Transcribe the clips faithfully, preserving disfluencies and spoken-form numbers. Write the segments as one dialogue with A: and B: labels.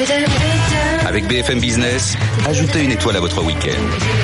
A: Avec B F M Business, ajoutez une étoile à votre week-end.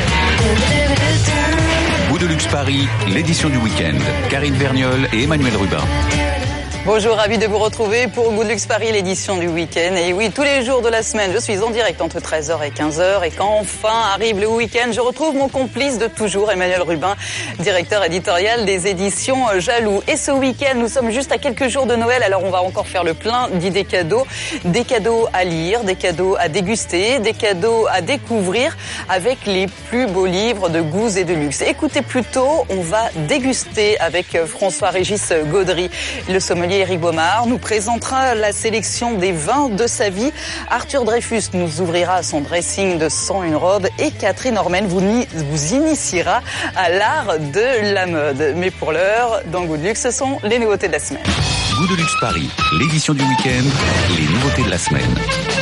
A: Goût de luxe Paris, l'édition du week-end. Karine Vergnol et Emmanuel Rubin.
B: Bonjour, ravi de vous retrouver pour Goût de luxe Paris, l'édition du week-end. Et oui, tous les jours de la semaine, je suis en direct entre treize heures et quinze heures. Et quand enfin arrive le week-end, je retrouve mon complice de toujours, Emmanuel Rubin, directeur éditorial des éditions Jaloux. Et ce week-end, nous sommes juste à quelques jours de Noël, alors on va encore faire le plein d'idées cadeaux. Des cadeaux à lire, des cadeaux à déguster, des cadeaux à découvrir avec les plus beaux livres de goûts et de luxe. Écoutez plutôt, on va déguster avec François-Régis Gaudry, le sommelier Éric Baumard nous présentera la sélection des vins de sa vie. Arthur Dreyfus nous ouvrira son dressing de cent une robes et Catherine Ormen vous, vous initiera à l'art de la mode. Mais pour l'heure, dans Goût de luxe, ce sont les nouveautés de la semaine.
A: Goût de luxe Paris, l'édition du week-end, les nouveautés de la semaine.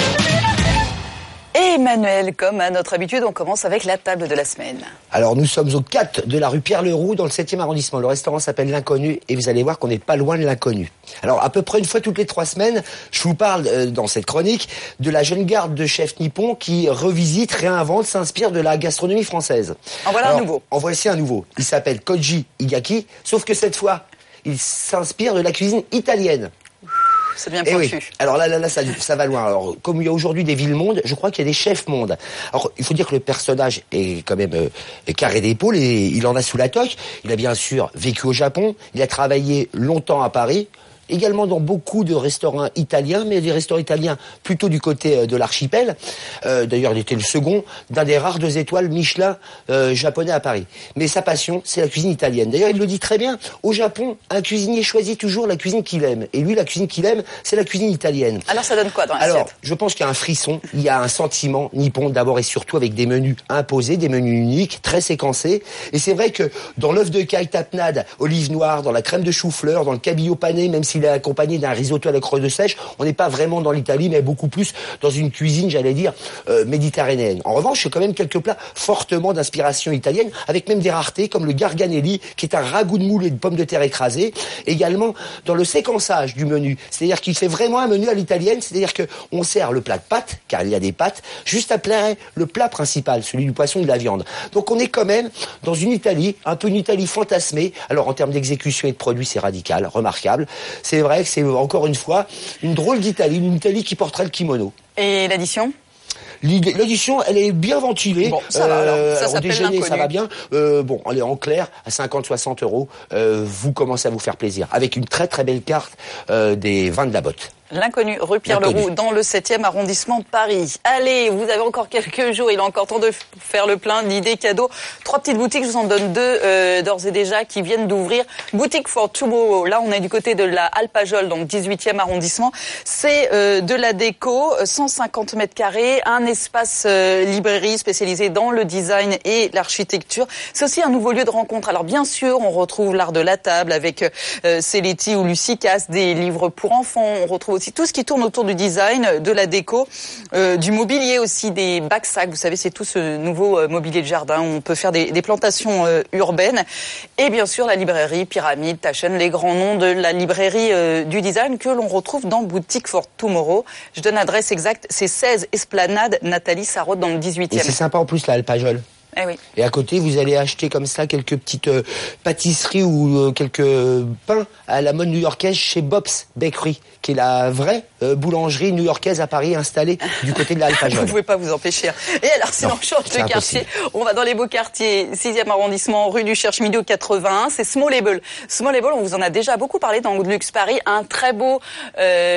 B: Et Emmanuel, comme à notre habitude, on commence avec la table de la semaine.
C: Alors nous sommes au quatre de la rue Pierre-Leroux dans le septième arrondissement. Le restaurant s'appelle L'Inconnu et vous allez voir qu'on n'est pas loin de l'inconnu. Alors à peu près une fois toutes les trois semaines, je vous parle euh, dans cette chronique de la jeune garde de chefs nippons qui revisite, réinvente, s'inspire de la gastronomie française.
B: En voilà
C: Alors,
B: un nouveau.
C: En voici un nouveau. Il s'appelle Koji Igaki, sauf que cette fois, il s'inspire de la cuisine italienne.
B: C'est bien
C: Eh
B: pointu.
C: oui. Alors là, là, là, ça, ça va loin. Alors, comme il y a aujourd'hui des villes mondes, je crois qu'il y a des chefs mondes. Alors, il faut dire que le personnage est quand même euh, carré d'épaule et il en a sous la toque. Il a bien sûr vécu au Japon. Il a travaillé longtemps à Paris. Également dans beaucoup de restaurants italiens, mais des restaurants italiens plutôt du côté de l'archipel. Euh, d'ailleurs, il était le second d'un des rares deux étoiles Michelin euh, japonais à Paris. Mais sa passion, c'est la cuisine italienne. D'ailleurs, il le dit très bien. Au Japon, un cuisinier choisit toujours la cuisine qu'il aime. Et lui, la cuisine qu'il aime, c'est la cuisine italienne.
B: Alors, ça donne quoi dans l'assiette?
C: Alors, je pense qu'il y a un frisson, il y a un sentiment nippon d'abord et surtout avec des menus imposés, des menus uniques, très séquencés. Et c'est vrai que dans l'œuf de caille tapenade, olive noire, dans la crème de chou-fleur, dans le cabillaud pané, même s'il est accompagné d'un risotto à la creux de sèche, on n'est pas vraiment dans l'Italie, mais beaucoup plus dans une cuisine, j'allais dire, euh, méditerranéenne. En revanche, il y a quand même quelques plats fortement d'inspiration italienne, avec même des raretés comme le garganelli, qui est un ragoût de moule et de pommes de terre écrasées. Également dans le séquençage du menu, c'est-à-dire qu'il fait vraiment un menu à l'italienne, c'est-à-dire que on sert le plat de pâtes, car il y a des pâtes, juste après le plat principal, celui du poisson et de la viande. Donc on est quand même dans une Italie, un peu une Italie fantasmée. Alors en termes d'exécution et de produits, c'est radical, remarquable. C'est vrai que c'est encore une fois une drôle d'Italie, une Italie qui porterait le kimono.
B: Et l'addition ?
C: L'édition, elle est bien ventilée.
B: Bon, ça va alors. Ça
C: au déjeuner, ça va bien. Euh, bon, allez, en clair, à cinquante à soixante euros, euh, vous commencez à vous faire plaisir. Avec une très très belle carte euh, des vins de la botte.
B: L'Inconnu, rue Pierre-Leroux, dans le septième arrondissement de Paris. Allez, vous avez encore quelques jours, il est encore temps de faire le plein d'idées cadeaux. Trois petites boutiques, je vous en donne deux euh, d'ores et déjà qui viennent d'ouvrir. Boutique for Tomorrow, là on est du côté de la Alpajol, donc dix-huitième arrondissement. C'est euh, de la déco, cent cinquante mètres carrés, un espace euh, librairie spécialisé dans le design et l'architecture. C'est aussi un nouveau lieu de rencontre. Alors bien sûr, on retrouve l'art de la table avec euh, Celetti ou Lucie Casse, des livres pour enfants. On retrouve aussi tout ce qui tourne autour du design, de la déco, euh, du mobilier aussi, des bacs sacs. Vous savez, c'est tout ce nouveau euh, mobilier de jardin où on peut faire des, des plantations euh, urbaines. Et bien sûr, la librairie Pyramide, Taschen, les grands noms de la librairie euh, du design que l'on retrouve dans Boutique for Tomorrow. Je donne l'adresse exacte, c'est seize Esplanade Nathalie Sarraute dans le dix-huitième.
C: Et c'est sympa en plus, la Alpajol.
B: Eh oui.
C: Et à côté, vous allez acheter comme ça quelques petites euh, pâtisseries ou euh, quelques pains à la mode new-yorkaise chez Bob's Bakery, qui est la vraie euh, boulangerie new-yorkaise à Paris installée du côté de la Alpajol.
B: Vous pouvez pas vous empêcher. Et alors, si
C: non,
B: on change de quartier, on va dans les beaux quartiers, sixième arrondissement, rue du Cherche-Midi quatre-vingt-un, c'est Small Label. Small Label, on vous en a déjà beaucoup parlé dans Goût de luxe Paris, un très beau euh,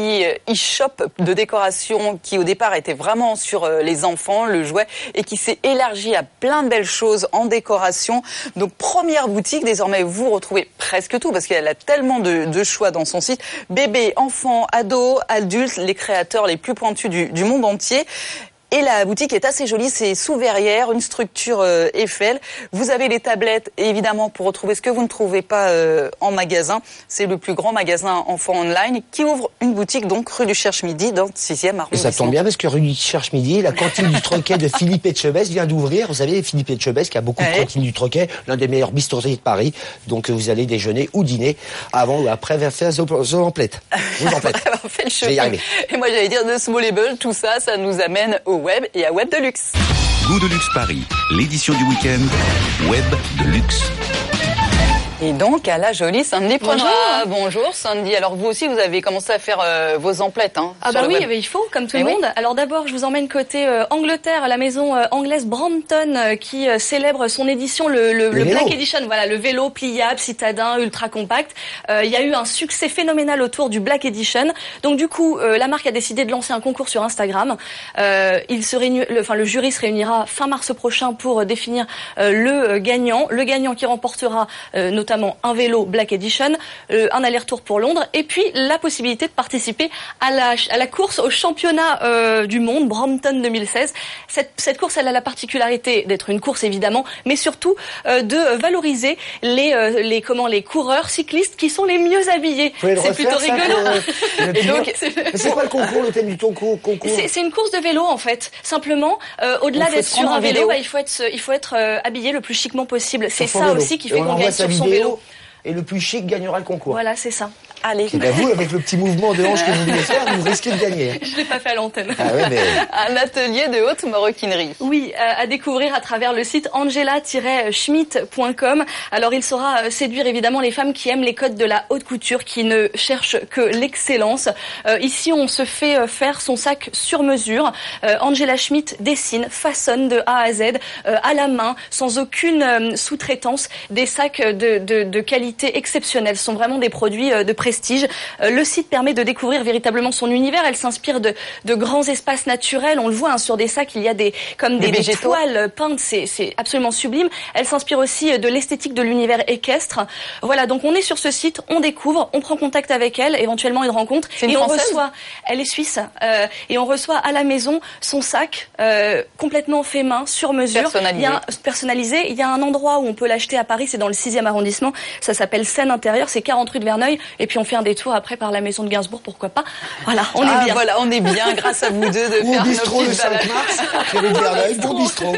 B: e-shop de décoration qui au départ était vraiment sur euh, les enfants, le jouet, et qui s'est élargi à plein de belles choses en décoration. Donc première boutique, désormais vous retrouvez presque tout parce qu'elle a tellement de, de choix dans son site. Bébé, enfants, ados, adultes, les créateurs les plus pointus du, du monde entier. Et la boutique est assez jolie, c'est sous verrière, une structure euh, Eiffel. Vous avez les tablettes, évidemment, pour retrouver ce que vous ne trouvez pas euh, en magasin. C'est le plus grand magasin enfant online qui ouvre une boutique, donc rue du Cherche-Midi, dans le sixième arrondissement.
C: Et ça tombe bien parce que rue du Cherche-Midi, la cantine du Troquet de Philippe Etchebest vient d'ouvrir. Vous savez, Philippe Etchebest qui a beaucoup de cantines du Troquet, l'un des meilleurs bistrotiers de Paris. Donc vous allez déjeuner ou dîner avant ou après faire vos emplettes. Vos emplettes. Je vais y arriver.
B: Et moi j'allais dire de Smallable, tout ça, ça nous amène au web et à Web de Luxe.
A: Goût de Luxe Paris, l'édition du week-end, Web de Luxe.
B: Et donc, à la jolie Sandy Prenera. Bonjour. Bonjour Sandy. Alors vous aussi, vous avez commencé à faire euh, vos emplettes. Hein,
D: ah bah oui, web. Il faut, comme tout et le oui. monde. Alors d'abord, je vous emmène côté euh, Angleterre, la maison euh, anglaise Brampton, euh, qui euh, célèbre son édition, le, le, le, le Black Edition. Voilà, le vélo pliable, citadin, ultra compact. Euh, il y a eu un succès phénoménal autour du Black Edition. Donc du coup, euh, la marque a décidé de lancer un concours sur Instagram. Euh, il se réunit, le, enfin, le jury se réunira fin mars prochain pour définir euh, le gagnant. Le gagnant qui remportera euh, notamment un vélo Black Edition, euh, un aller-retour pour Londres, et puis la possibilité de participer à la, à la course au championnat euh, du monde Brampton deux mille seize. Cette, cette course, elle a la particularité d'être une course évidemment, mais surtout euh, de valoriser les, euh, les, comment, les coureurs cyclistes qui sont les mieux habillés. C'est plutôt rigolo.
C: Pour, euh, et donc, c'est quoi le concours, le thème du concours, concours
D: c'est, c'est une course de vélo en fait. Simplement, euh, au-delà d'être sur un vélo, bah, il faut être, il faut être euh, habillé le plus chicement possible. C'est ça vélo. Aussi qui fait qu'on gagne sur son vélo.
C: Et le plus chic gagnera le concours.
D: Voilà, c'est ça.
B: Allez.
C: Et ben vous, avec le petit mouvement de hanche que vous voulez faire, vous risquez de gagner.
D: Je l'ai pas fait à l'antenne.
C: Ah ouais, mais...
B: Un atelier de haute maroquinerie.
D: Oui, euh, à découvrir à travers le site angela tiret schmidt point com. Alors, il saura séduire évidemment les femmes qui aiment les codes de la haute couture, qui ne cherchent que l'excellence. Euh, ici, on se fait faire son sac sur mesure. Euh, Angela Schmidt dessine, façonne de A à Z, euh, à la main, sans aucune euh, sous-traitance, des sacs de, de, de qualité exceptionnelle. Ce sont vraiment des produits euh, de prestige. Le site permet de découvrir véritablement son univers. Elle s'inspire de, de grands espaces naturels. On le voit hein, sur des sacs, il y a des comme des, des, des toiles peintes. C'est, c'est absolument sublime. Elle s'inspire aussi de l'esthétique de l'univers équestre. Voilà, donc on est sur ce site, on découvre, on prend contact avec elle, éventuellement une rencontre,
B: c'est une
D: et on
B: Française
D: reçoit. Elle est suisse euh, et on reçoit à la maison son sac euh, complètement fait main, sur mesure,
B: personnalisé.
D: Il y a un, personnalisé. Il y a un endroit où on peut l'acheter à Paris, c'est dans le sixième arrondissement. Ça s'appelle Seine Intérieure, c'est quarante rue de Verneuil. Et puis on fait un détour après par la maison de Gainsbourg, pourquoi pas. Voilà, on
B: ah,
D: est bien.
B: Voilà, on est bien grâce à vous deux de
C: Ou
B: faire
C: au bistrot
B: nos
C: le
B: petites
C: cinq mars, rue de Verneuil, bon bistrot.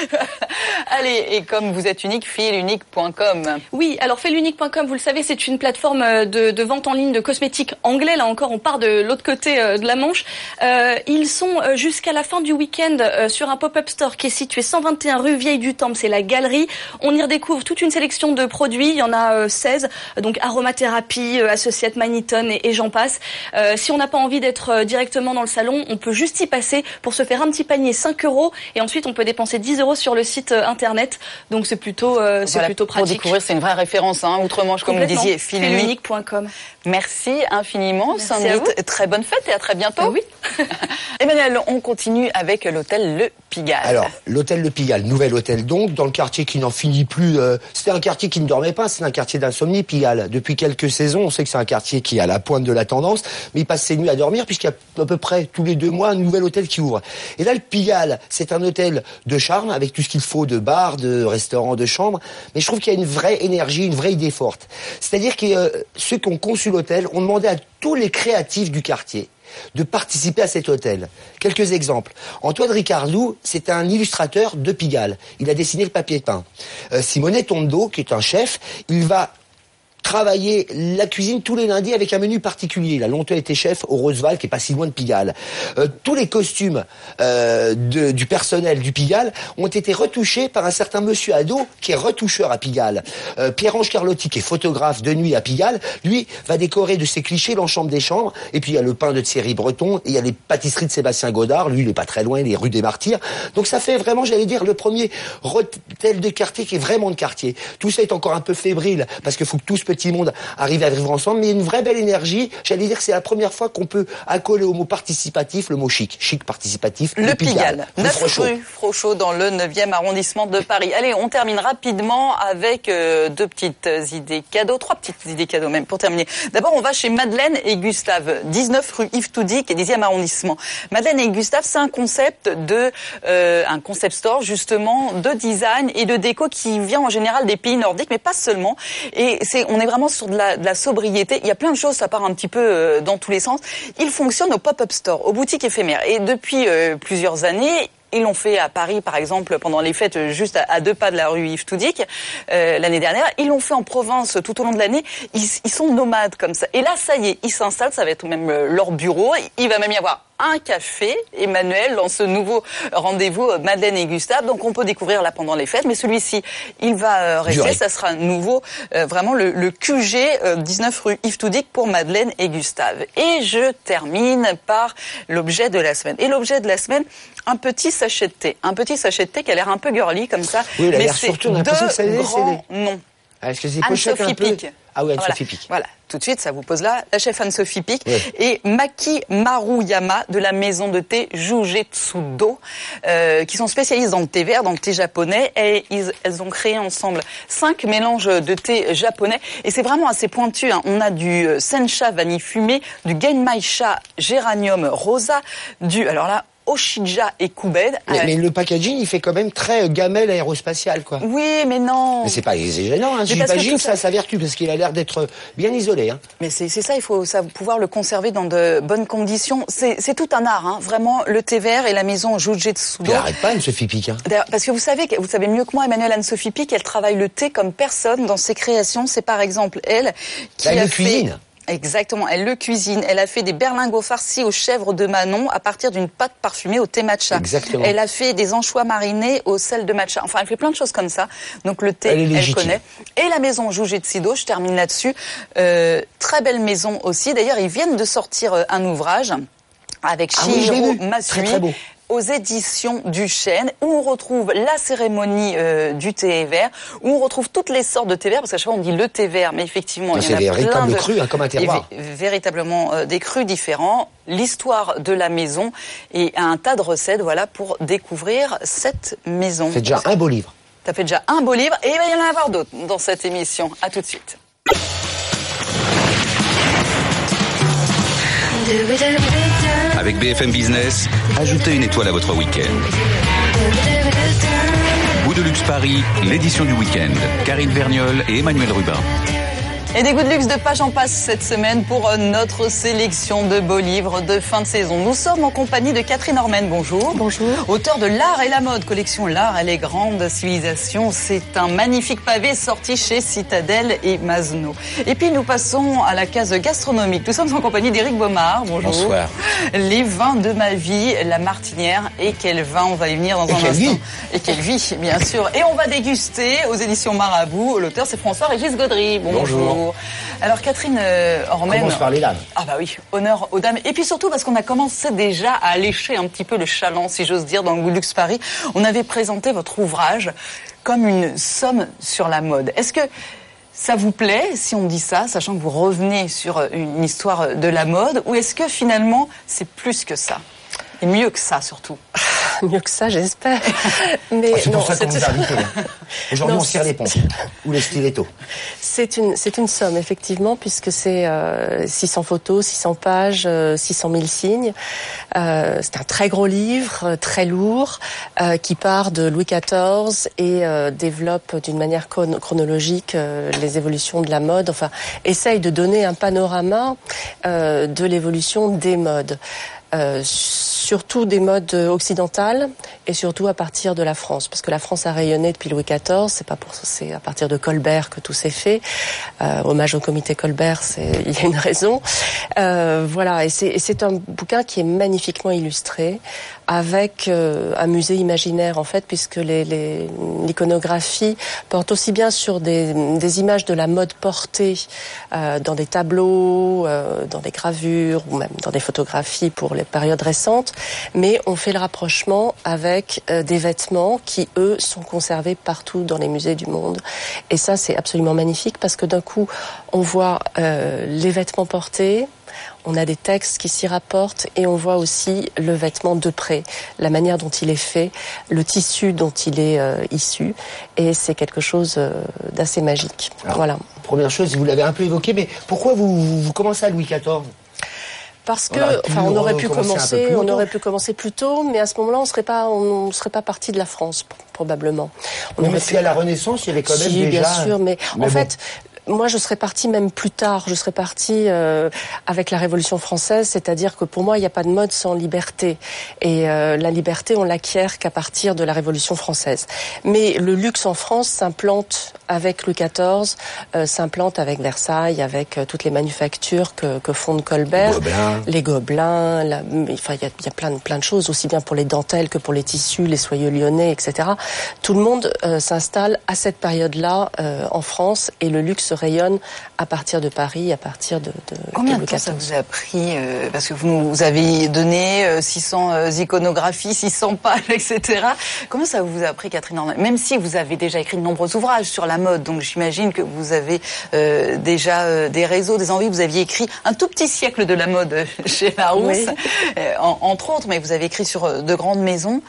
B: Allez, et comme vous êtes unique, filunique point com.
D: Oui, alors filunique point com, vous le savez, c'est une plateforme de, de vente en ligne de cosmétiques anglais. Là encore, on part de l'autre côté de la Manche. Euh, ils sont jusqu'à la fin du week-end euh, sur un pop-up store qui est situé cent vingt et un rue Vieille du Temple, c'est la Galerie. On y redécouvre toute une sélection de produits. Il y en a euh, seize, donc aromathérapie, euh, Associate Manitone et, et j'en passe. Euh, si on n'a pas envie d'être euh, directement dans le salon, on peut juste y passer pour se faire un petit panier cinq euros et ensuite on peut dépenser dix euros sur le site euh, internet. Donc c'est plutôt, euh, c'est
B: voilà,
D: plutôt pratique.
B: Pour découvrir, c'est une vraie référence, hein, outre-Manche, comme vous disiez,
D: filunique point com.
B: Merci infiniment,
D: Merci
B: Sandy. Très bonne fête et à très bientôt.
D: Ah oui.
B: Emmanuel, on continue avec l'hôtel Le Pigalle.
C: Alors, l'hôtel Le Pigalle, nouvel hôtel donc, dans le quartier qui n'en finit plus. Euh, c'était un quartier qui ne dormait pas, c'est un quartier d'insomnie, Pigalle. Depuis quelques saisons, on sait que c'est un quartier qui est à la pointe de la tendance, mais il passe ses nuits à dormir puisqu'il y a à peu près tous les deux mois un nouvel hôtel qui ouvre. Et là, le Pigalle, c'est un hôtel de charme avec tout ce qu'il faut de bar, de restaurant, de chambre, mais je trouve qu'il y a une vraie énergie, une vraie idée forte. C'est-à-dire que euh, ceux qui ont conçu l'hôtel ont demandé à tous les créatifs du quartier de participer à cet hôtel. Quelques exemples. Antoine Ricardou, c'est un illustrateur de Pigalle. Il a dessiné le papier peint. Euh, Simonet Tondo, qui est un chef, il va travailler la cuisine tous les lundis avec un menu particulier. Il a longtemps été chef au Roosevelt, qui est pas si loin de Pigalle. Euh, tous les costumes euh, de, du personnel du Pigalle ont été retouchés par un certain monsieur Ado, qui est retoucheur à Pigalle. Euh, Pierre-Ange Carlotti, qui est photographe de nuit à Pigalle, lui va décorer de ses clichés l'enchambre des chambres. Et puis il y a le pain de Thierry Breton, et il y a les pâtisseries de Sébastien Godard. Lui, il est pas très loin, il est rue des Martyrs. Donc ça fait vraiment, j'allais dire, le premier hôtel de quartier qui est vraiment de quartier. Tout ça est encore un peu fébrile, parce qu'il faut que tout se petit monde arrive à vivre ensemble, mais il y a une vraie belle énergie. J'allais dire que c'est la première fois qu'on peut accoler au mot participatif le mot chic. Chic participatif.
B: Le, le Pigalle. neuf rue Frochot dans le neuvième arrondissement de Paris. Allez, on termine rapidement avec euh, deux petites idées cadeaux, trois petites idées cadeaux même pour terminer. D'abord, on va chez Madeleine et Gustave, dix-neuf rue Yves Toudy, qui est dixième arrondissement. Madeleine et Gustave, c'est un concept de euh, un concept store justement de design et de déco qui vient en général des pays nordiques, mais pas seulement. Et c'est, on est vraiment sur de la, de la sobriété. Il y a plein de choses, ça part un petit peu euh, dans tous les sens. Il fonctionne au pop-up store, aux boutiques éphémères. Et depuis euh, plusieurs années, ils l'ont fait à Paris, par exemple, pendant les fêtes, juste à, à deux pas de la rue Yves Toudy, euh, l'année dernière. Ils l'ont fait en province tout au long de l'année. Ils, ils sont nomades comme ça. Et là, ça y est, ils s'installent. Ça va être même leur bureau. Il va même y avoir un café, Emmanuel, dans ce nouveau rendez-vous Madeleine et Gustave. Donc on peut découvrir là pendant les fêtes, mais celui-ci, il va rester. Duré. Ça sera nouveau, euh, vraiment le, le Q G euh, dix-neuf rue Yves Toudy pour Madeleine et Gustave. Et je termine par l'objet de la semaine. Et l'objet de la semaine, un petit sachet de thé. Un petit sachet de thé qui a l'air un peu girly comme ça.
C: Oui, il a
B: mais
C: l'air surtout, on a l'impression que ça
B: deux grands noms.
C: Ah, est-ce que c'est pochette un peu? Ah oui, Anne-Sophie
B: voilà.
C: Pic.
B: Voilà, tout de suite, ça vous pose là. La chef Anne-Sophie Pic
C: oui.
B: et Maki Maruyama de la maison de thé Jugetsudo, euh, qui sont spécialistes dans le thé vert, dans le thé japonais. Et ils, elles ont créé ensemble cinq mélanges de thé japonais. Et c'est vraiment assez pointu. Hein. On a du sencha vanille fumée, du genmai-cha géranium rosa, du... Alors là, Oshija et Koubed.
C: Mais, euh, mais le packaging, il fait quand même très gamelle aérospatiale, quoi.
B: Oui, mais non.
C: Mais c'est pas gênant, hein. J'imagine que ça a sa vertu, parce qu'il a l'air d'être bien isolé, hein.
B: Mais c'est ça, il faut ça, pouvoir le conserver dans de bonnes conditions. C'est tout un art, hein. Vraiment, le thé vert et la maison Jugetsudo.
C: Elle arrête pas, Anne-Sophie Pic, hein.
B: Parce que vous savez, vous savez mieux que moi, Emmanuel, Anne-Sophie Pic, elle travaille le thé comme personne dans ses créations. C'est par exemple elle qui
C: Là,
B: a
C: le
B: fait...
C: cuisine.
B: Exactement, elle le cuisine. Elle a fait des berlingots farcis aux chèvres de Manon à partir d'une pâte parfumée au thé matcha.
C: Exactement.
B: Elle a fait des anchois marinés au sel de matcha. Enfin, elle fait plein de choses comme ça. Donc le thé, elle, elle connaît. Et la maison Jugetsudo, je termine là-dessus. Euh, très belle maison aussi. D'ailleurs, ils viennent de sortir un ouvrage avec
C: ah
B: Chihiro
C: oui,
B: Masui.
C: Très, très beau.
B: Aux éditions du Chêne, où on retrouve la cérémonie euh, du thé vert, où on retrouve toutes les sortes de thé vert, parce qu'à chaque fois on dit le thé vert, mais effectivement, il y en a plein de... C'est
C: véritable cru, hein, comme un terroir.
B: Véritablement euh, des crus différents, l'histoire de la maison et un tas de recettes, voilà, pour découvrir cette maison.
C: C'est déjà un beau livre.
B: Ça fait déjà un beau livre, et il va y en avoir d'autres dans cette émission. À tout de suite.
A: Avec B F M Business, ajoutez une étoile à votre week-end. Goût de luxe Paris, l'édition du week-end. Karine Verniol et Emmanuel Rubin.
B: Et des goûts de luxe de page en passe cette semaine pour notre sélection de beaux livres de fin de saison. Nous sommes en compagnie de Catherine Ormen. Bonjour.
E: Bonjour.
B: Auteur de L'Art et la mode, collection L'Art et les grandes civilisations. C'est un magnifique pavé sorti chez Citadel et Masno. Et puis nous passons à la case gastronomique. Nous sommes en compagnie d'Éric Baumard. Bonjour.
C: Bonsoir.
B: Les vins de ma vie, la Martinière. Et quel vin, on va y venir dans
C: et
B: un instant.
C: Vie.
B: Et quelle vie, bien sûr. Et on va déguster aux éditions Marabout. L'auteur, c'est François-Régis Gaudry. Bonjour. Bonjour. Alors Catherine euh, Ormen...
C: On commence par les dames.
B: Ah bah oui, honneur aux dames. Et puis surtout parce qu'on a commencé déjà à allécher un petit peu le chaland, si j'ose dire, dans le Goût de luxe Paris. On avait présenté votre ouvrage comme une somme sur la mode. Est-ce que ça vous plaît, si on dit ça, sachant que vous revenez sur une histoire de la mode, ou est-ce que finalement c'est plus que ça? Et mieux que ça, surtout.
E: Mieux que ça, j'espère.
C: Mais ah, c'est pour ça qu'on vous a invité. Aujourd'hui, on serre les pompes. Ou les stilettos.
E: C'est une, c'est une somme, effectivement, puisque c'est euh, six cents photos, six cents pages, euh, six cent mille signes. Euh, c'est un très gros livre, euh, très lourd, euh, qui part de Louis quatorze et euh, développe d'une manière chron- chronologique euh, les évolutions de la mode. Enfin, essaye de donner un panorama euh, de l'évolution des modes. Euh, surtout des modes occidentales et surtout à partir de la France, parce que la France a rayonné depuis Louis quatorze. C'est pas pour c'est à partir de Colbert que tout s'est fait. Euh, hommage au comité Colbert, c'est il y a une raison. Euh, voilà, et c'est, et c'est un bouquin qui est magnifiquement illustré avec euh, un musée imaginaire en fait, puisque les, les, l'iconographie porte aussi bien sur des, des images de la mode portée euh, dans des tableaux, euh, dans des gravures ou même dans des photographies pour les périodes récentes, mais on fait le rapprochement avec euh, des vêtements qui, eux, sont conservés partout dans les musées du monde. Et ça, c'est absolument magnifique parce que d'un coup, on voit euh, les vêtements portés, on a des textes qui s'y rapportent et on voit aussi le vêtement de près, la manière dont il est fait, le tissu dont il est euh, issu, et c'est quelque chose euh, d'assez magique. Alors, voilà.
C: Première chose, vous l'avez un peu évoqué, mais pourquoi vous, vous, vous commencez à Louis quatorze ?
E: Parce que, on enfin, on aurait pu commencer, on aurait pu commencer plus tôt, mais à ce moment-là, on serait pas, on ne serait pas parti de la France, probablement. On
C: mais mais si pu... à la Renaissance, il y avait quand même
E: si,
C: déjà.
E: bien sûr, mais, mais en bon. fait. Moi, je serais partie même plus tard. Je serais partie euh, avec la Révolution française, c'est-à-dire que pour moi, il n'y a pas de mode sans liberté. Et euh, la liberté, on l'acquiert qu'à partir de la Révolution française. Mais le luxe en France s'implante avec Louis quatorze, euh, s'implante avec Versailles, avec euh, toutes les manufactures que, que fonde Colbert,
C: Gobelins.
E: les gobelins. La, enfin, il y a, y a plein de plein de choses, aussi bien pour les dentelles que pour les tissus, les soyeux lyonnais, et cetera. Tout le monde euh, s'installe à cette période-là euh, en France, et le luxe rayonne à partir de Paris, à partir de, de
B: Combien
E: de
B: de temps ça vous a pris euh, parce que vous nous avez donné euh, six cents euh, iconographies, six cents pages, et cetera. Combien ça vous a pris, Catherine Ornay ? Même si vous avez déjà écrit de nombreux ouvrages sur la mode, donc j'imagine que vous avez euh, déjà euh, des réseaux, des envies. Vous aviez écrit un tout petit siècle de la mode chez Larousse, oui. euh, en, entre autres, mais vous avez écrit sur euh, de grandes maisons.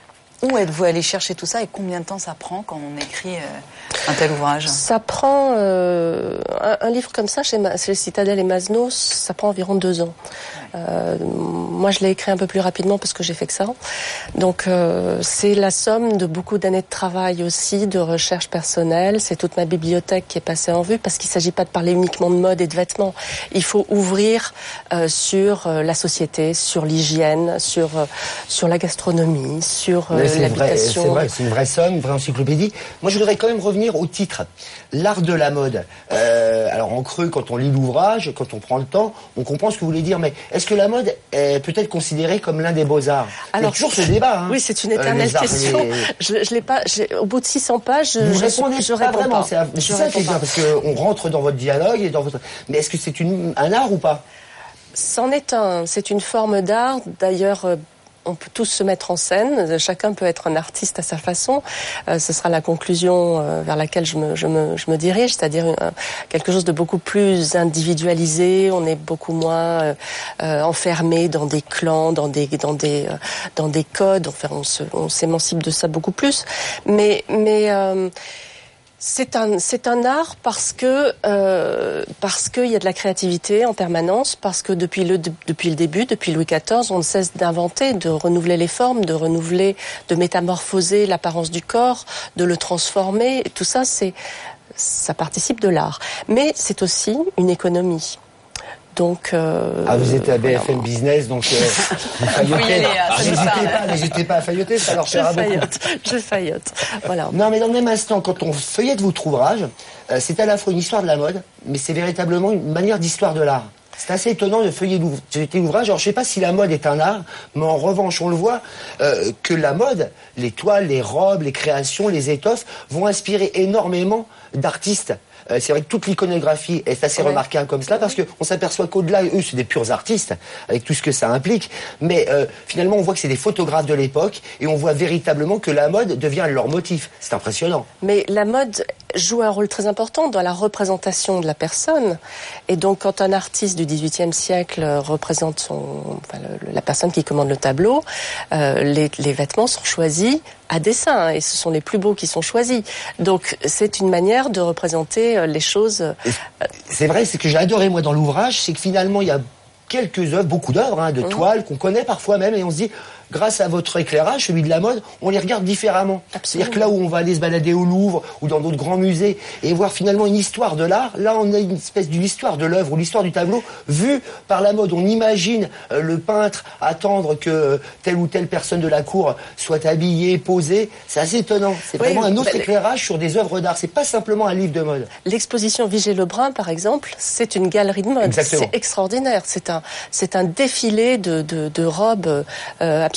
B: Où êtes-vous allé chercher tout ça et combien de temps ça prend quand on écrit euh, un tel ouvrage ?
E: Ça prend euh, un, un livre comme ça chez, Ma, chez Citadel et Masno, ça prend environ deux ans. Euh, moi, je l'ai écrit un peu plus rapidement parce que j'ai fait que ça. Donc, euh, c'est la somme de beaucoup d'années de travail aussi, de recherche personnelle. C'est toute ma bibliothèque qui est passée en vue parce qu'il ne s'agit pas de parler uniquement de mode et de vêtements. Il faut ouvrir euh, sur euh, la société, sur l'hygiène, sur euh, sur la gastronomie, sur euh,
C: c'est
E: l'habitation.
C: Vrai, c'est vrai, c'est une vraie somme, une vraie encyclopédie. Moi, je voudrais quand même revenir au titre, l'art de la mode. Euh, alors, en creux, quand on lit l'ouvrage, quand on prend le temps, on comprend ce que vous voulez dire. Mais est-ce que la mode est peut-être considérée comme l'un des beaux-arts ? Alors, il y a toujours ce débat. Hein.
E: Oui, c'est une éternelle euh, question. Les... Je, je l'ai pas. Au bout de six cents pages,
C: vous
E: je,
C: répondez
E: je, je
C: pas
E: réponds
C: vraiment.
E: Pas.
C: C'est, c'est ça qui est bien parce qu'on rentre dans votre dialogue et dans votre. Mais est-ce que c'est une, un art ou pas ?
E: C'en est un. C'est une forme d'art. D'ailleurs. Euh, On peut tous se mettre en scène, chacun peut être un artiste à sa façon. Euh, ce sera la conclusion euh, vers laquelle je me, je me, je me dirige, c'est-à-dire euh, quelque chose de beaucoup plus individualisé. On est beaucoup moins euh, euh, enfermé dans des clans, dans des, dans des, euh, dans des codes. Enfin, on, se, on s'émancipe de ça beaucoup plus. Mais, mais euh, C'est un, c'est un art parce que euh, parce qu'il y a de la créativité en permanence, parce que depuis le depuis le début, depuis Louis quatorze, on ne cesse d'inventer, de renouveler les formes, de renouveler, de métamorphoser l'apparence du corps, de le transformer. Tout ça, c'est ça participe de l'art, mais c'est aussi une économie. Donc, euh,
C: ah, vous êtes à B F M voilà. Business, donc euh, vous faillotez. N'hésitez pas, n'hésitez pas à failloter, ça leur plaira beaucoup.
E: Je faillote, voilà.
C: Non, mais dans le même instant, quand on feuillette votre ouvrage, euh, c'est à la fois une histoire de la mode, mais c'est véritablement une manière d'histoire de l'art. C'est assez étonnant de feuilleter l'ouvrage. Alors, je ne sais pas si la mode est un art, mais en revanche, on le voit euh, que la mode, les toiles, les robes, les créations, les étoffes, vont inspirer énormément d'artistes. Euh, c'est vrai que toute l'iconographie est assez ouais. remarquable comme cela, parce qu'on s'aperçoit qu'au-delà, eux, c'est des purs artistes, avec tout ce que ça implique. Mais euh, finalement, on voit que c'est des photographes de l'époque, et on voit véritablement que la mode devient leur motif. C'est impressionnant.
E: Mais la mode joue un rôle très important dans la représentation de la personne. Et donc, quand un artiste du dix-huitième siècle représente son, enfin, le, la personne qui commande le tableau, euh, les, les vêtements sont choisis à dessein, hein, et ce sont les plus beaux qui sont choisis. Donc, c'est une manière de représenter les choses.
C: C'est vrai, c'est que j'ai adoré, moi, dans l'ouvrage, c'est que finalement, il y a quelques œuvres, beaucoup d'œuvres, hein, de mmh. toiles qu'on connaît parfois même, et on se dit, grâce à votre éclairage, celui de la mode, on les regarde différemment. Absolument. C'est-à-dire que là où on va aller se balader au Louvre ou dans d'autres grands musées et voir finalement une histoire de l'art, là on a une espèce d'une histoire de l'œuvre ou l'histoire du tableau vue par la mode. On imagine euh, le peintre attendre que euh, telle ou telle personne de la cour soit habillée, posée. C'est assez étonnant. C'est oui, vraiment un autre bah, éclairage sur des œuvres d'art. C'est pas simplement un livre de mode.
E: L'exposition Vigée-Lebrun, par exemple, c'est une galerie de mode.
C: Exactement.
E: C'est extraordinaire. C'est un, c'est un défilé de, de, de robes euh, absolument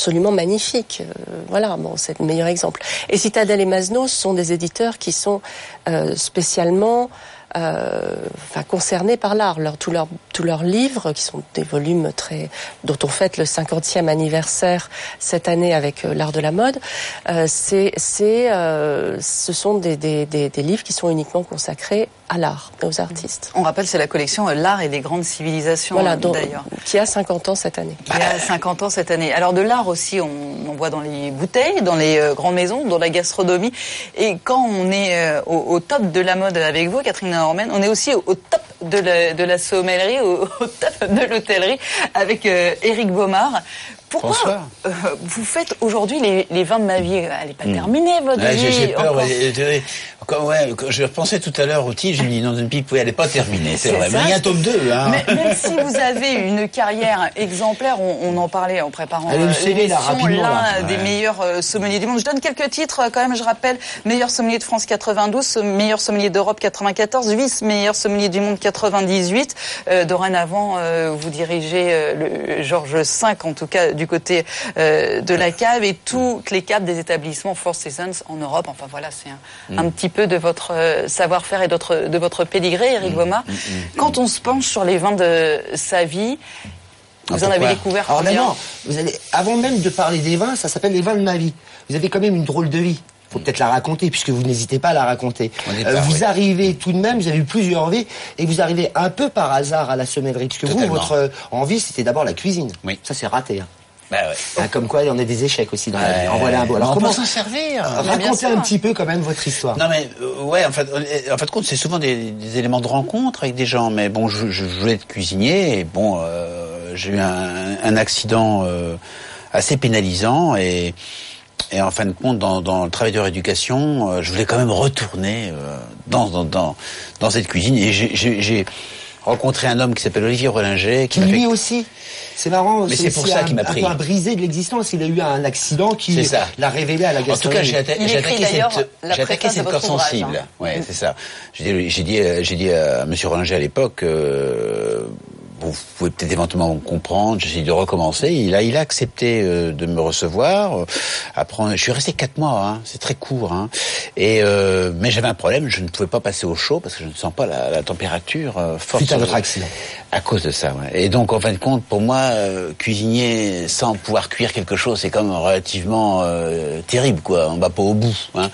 E: absolument magnifique. Euh, voilà, bon, c'est le meilleur exemple. Et Citadel et Masnos sont des éditeurs qui sont euh, spécialement Euh, enfin concernés par l'art. Leur, tous leurs tous leurs livres, qui sont des volumes très dont on fête le cinquantième anniversaire cette année avec euh, l'art de la mode, euh, c'est c'est euh, ce sont des, des des des livres qui sont uniquement consacrés à l'art et aux artistes.
B: On rappelle, c'est la collection euh, L'art et les grandes civilisations,
E: voilà,
B: dont,
E: d'ailleurs, qui a cinquante ans cette année.
B: Qui a cinquante ans cette année. Alors de l'art aussi, on, on voit dans les bouteilles, dans les euh, grandes maisons, dans la gastronomie. Et quand on est euh, au, au top de la mode avec vous, Catherine Ormen, on est aussi au, au top de la, de la sommellerie, au, au top de l'hôtellerie avec euh, Éric Baumard. Pourquoi euh, vous faites aujourd'hui les, les vins de ma vie? Elle n'est pas mmh. terminée, votre
F: ouais,
B: vie.
F: J'ai peur. Ouais, quand, ouais, quand je repensais tout à l'heure au titre, je me dis, dans une pipe, oui, elle n'est pas terminée, c'est vrai. Ça. Mais il y a un tome deux. Hein.
B: Mais, même si vous avez une carrière exemplaire, on, on en parlait en préparant
C: euh, l'émission, l'un
B: là. des ouais. meilleurs euh, sommeliers du monde. Je donne quelques titres quand même, je rappelle. Meilleur sommelier de France quatre-vingt-douze, meilleur sommelier d'Europe quatre-vingt-quatorze, vice-meilleur sommelier du monde quatre-vingt-dix-huit. Euh, dorénavant, euh, vous dirigez euh, le Georges cinq, en tout cas du côté euh, de la cave, et toutes les caves des établissements Four Seasons en Europe. Enfin voilà, c'est un, mm. un petit peu de votre euh, savoir-faire et d'autre, de votre pédigré, Éric mm. Baumard. Mm. Quand on se penche sur les vins de sa vie, vous ah, en avez découvert
C: Alors,
B: combien?
C: non, vous allez, avant même de parler des vins, ça s'appelle les vins de ma vie. Vous avez quand même une drôle de vie. Faut peut-être la raconter, puisque vous n'hésitez pas à la raconter. Euh, pas, vous oui. arrivez tout de même, vous avez eu plusieurs vies, et vous arrivez un peu par hasard à la sommellerie, puisque Totalement. vous, votre euh, envie, c'était d'abord la cuisine.
F: Oui.
C: Ça, c'est raté. Hein.
F: Bah ouais.
C: Ah, comme quoi, il y en a des échecs aussi dans la vie. En voilà un beau.
F: Alors, on comment s'en servir?
C: euh, Racontez un petit peu quand même votre histoire.
F: Non mais euh, ouais, en fait, en fait, compte, c'est souvent des, des éléments de rencontre avec des gens. Mais bon, je, je voulais être cuisinier, et bon, euh, j'ai eu un, un accident euh, assez pénalisant, et et en fin de compte, dans, dans le travail de rééducation, euh, je voulais quand même retourner euh, dans, dans dans dans cette cuisine, et j'ai, j'ai, j'ai rencontré un homme qui s'appelle Olivier Rollinger, qui
C: lui
F: fait...
C: aussi. C'est marrant.
F: Mais c'est, c'est pour ça qu'il m'a pris.
C: Un peu un brisé de l'existence. Il a eu un accident qui l'a révélé à la gastronomie.
F: En tout cas, j'ai, atta- j'ai attaqué cette, j'ai attaqué cette corde sensible. Hein. Ouais, c'est ça. J'ai dit, j'ai dit, j'ai dit à Monsieur Rollinger à l'époque, euh, vous pouvez peut-être éventuellement comprendre, j'essaie de recommencer. Il a, il a accepté euh, de me recevoir. Après, je suis resté quatre mois, hein, c'est très court. Hein. Et euh, mais j'avais un problème, je ne pouvais pas passer au chaud parce que je ne sens pas la, la température euh, forte.
C: Suite à votre accident.
F: À cause de ça, ouais. Et donc, en fin de compte, pour moi, euh, cuisinier sans pouvoir cuire quelque chose, c'est quand même relativement euh, terrible, quoi. On va pas au bout. Hein.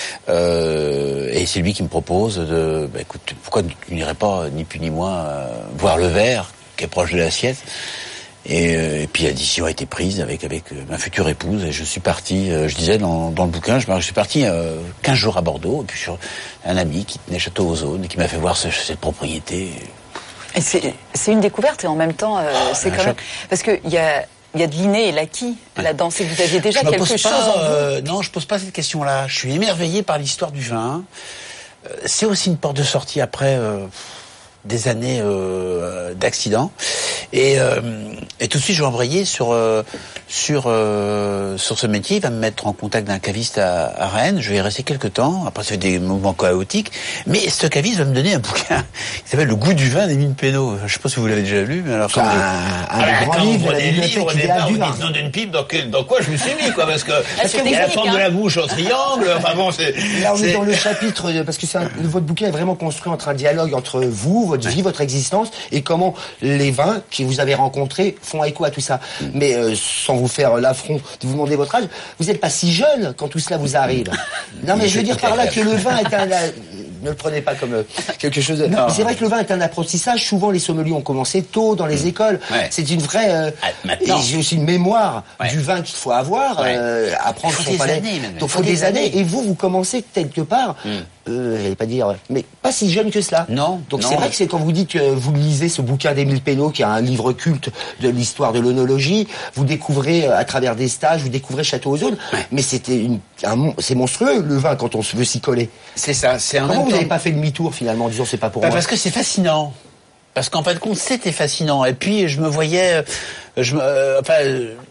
F: Euh, et c'est lui qui me propose de, bah, écoute, pourquoi tu n'irais pas, ni plus ni moins, euh, voir le verre qui est proche de l'assiette. Et, euh, et puis la décision a été prise avec avec euh, ma future épouse, et je suis parti, euh, je disais dans, dans le bouquin, je, je suis parti euh, quinze jours à Bordeaux, et puis sur un ami qui tenait Château aux Aunes et qui m'a fait voir ce, cette propriété.
B: Et c'est, c'est une découverte, et en même temps, euh, oh, c'est quand choc. même... Parce qu'il y a... Il y a de l'inné et l'acquis ouais. là-dedans. C'est que vous aviez déjà quelque chose
F: pas,
B: en vous.
F: Euh, non, je pose pas cette question-là. Je suis émerveillé par l'histoire du vin. Euh, c'est aussi une porte de sortie après euh, des années euh, d'accident. Et, euh, et tout de suite, je vais embrayer sur euh, sur euh, sur ce métier. Il va me mettre en contact d'un caviste à, à Rennes. Je vais y rester quelques temps. Après, ça fait des moments chaotiques. Mais ce caviste va me donner un bouquin qui s'appelle Le goût du vin d'Émile Pénaud. Je sais pas si vous l'avez déjà lu, mais alors
C: comme un, un, un ah, grand livre,
F: des livres, des bars, vous dites nom d'une pipe, dans, quel, dans quoi je me suis mis, quoi, parce que parce qu'il y a la forme hein. de la bouche en triangle. Enfin bon, c'est.
C: Là, on
F: c'est...
C: est dans le chapitre parce que c'est un, votre bouquin est vraiment construit entre un dialogue entre vous, votre vie, ouais. votre existence, et comment les vins qui vous avez rencontrés font écho à tout ça. Mm. Mais euh, sans vous faire l'affront de vous demander votre âge, vous n'êtes pas si jeune quand tout cela vous arrive. Non, mais je veux dire par là que le vin est un... Ne le prenez pas comme euh, quelque chose de... Mais c'est vrai que le vin est un apprentissage. Souvent, les sommeliers ont commencé tôt dans les mmh. écoles. Ouais. C'est une vraie... Euh, ah, et j'ai aussi une mémoire ouais. du vin qu'il faut avoir, ouais. euh, apprendre son palais. Donc, il faut, faut des, des années. années. Et vous, vous commencez quelque part... Mmh. Euh, j'allais pas dire, mais pas si jeune que cela.
F: Non.
C: Donc
F: non.
C: c'est vrai que c'est quand vous dites que vous lisez ce bouquin d'Émile Pénaud, qui est un livre culte de l'histoire de l'œnologie, vous découvrez à travers des stages, vous découvrez Château aux Aunes, ouais. mais c'était une, un, c'est monstrueux le vin quand on veut s'y coller.
F: C'est ça. C'est un
C: Comment vous
F: temps...
C: n'avez pas fait demi-tour finalement, en disant c'est pas pour
F: bah,
C: moi?
F: Parce que c'est fascinant. Parce qu'en fin de compte, c'était fascinant. Et puis je me voyais, je me, euh, enfin.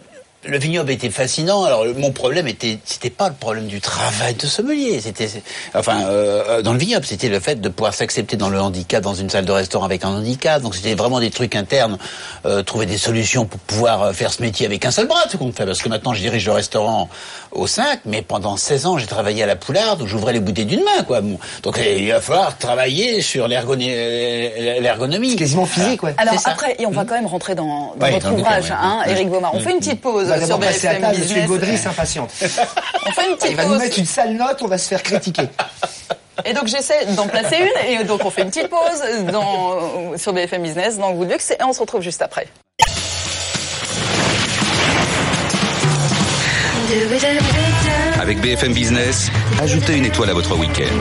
F: le vignoble était fascinant. Alors mon problème était, c'était pas le problème du travail de sommelier. C'était, enfin, euh, dans le vignoble, c'était le fait de pouvoir s'accepter dans le handicap, dans une salle de restaurant avec un handicap. Donc c'était vraiment des trucs internes, euh, trouver des solutions pour pouvoir faire ce métier avec un seul bras, ce qu'on fait. Parce que maintenant, je dirige le restaurant au cinq, mais pendant seize ans, j'ai travaillé à la Poularde où j'ouvrais les bouteilles d'une main, quoi. Donc il va falloir travailler sur l'ergonomie. l'ergonomie.
C: C'est quasiment physique, ouais.
B: Alors après, et on va quand même rentrer dans, dans
F: ouais,
B: votre
F: dans
B: ouvrage,
F: bouquin,
B: hein,
F: ouais.
B: Éric Baumard. On fait une petite pause
C: On va
B: sur
C: d'abord passer à
B: B F M
C: table,
B: Business.
C: Monsieur Gaudry s'impatiente.
B: On fait une petite
C: Il va
B: pause.
C: nous mettre une sale note, on va se faire critiquer.
B: Et donc j'essaie d'en placer une, et donc on fait une petite pause dans, sur B F M Business, dans Good Luxe, et on se retrouve juste après.
A: Avec B F M Business, ajoutez une étoile à votre week-end.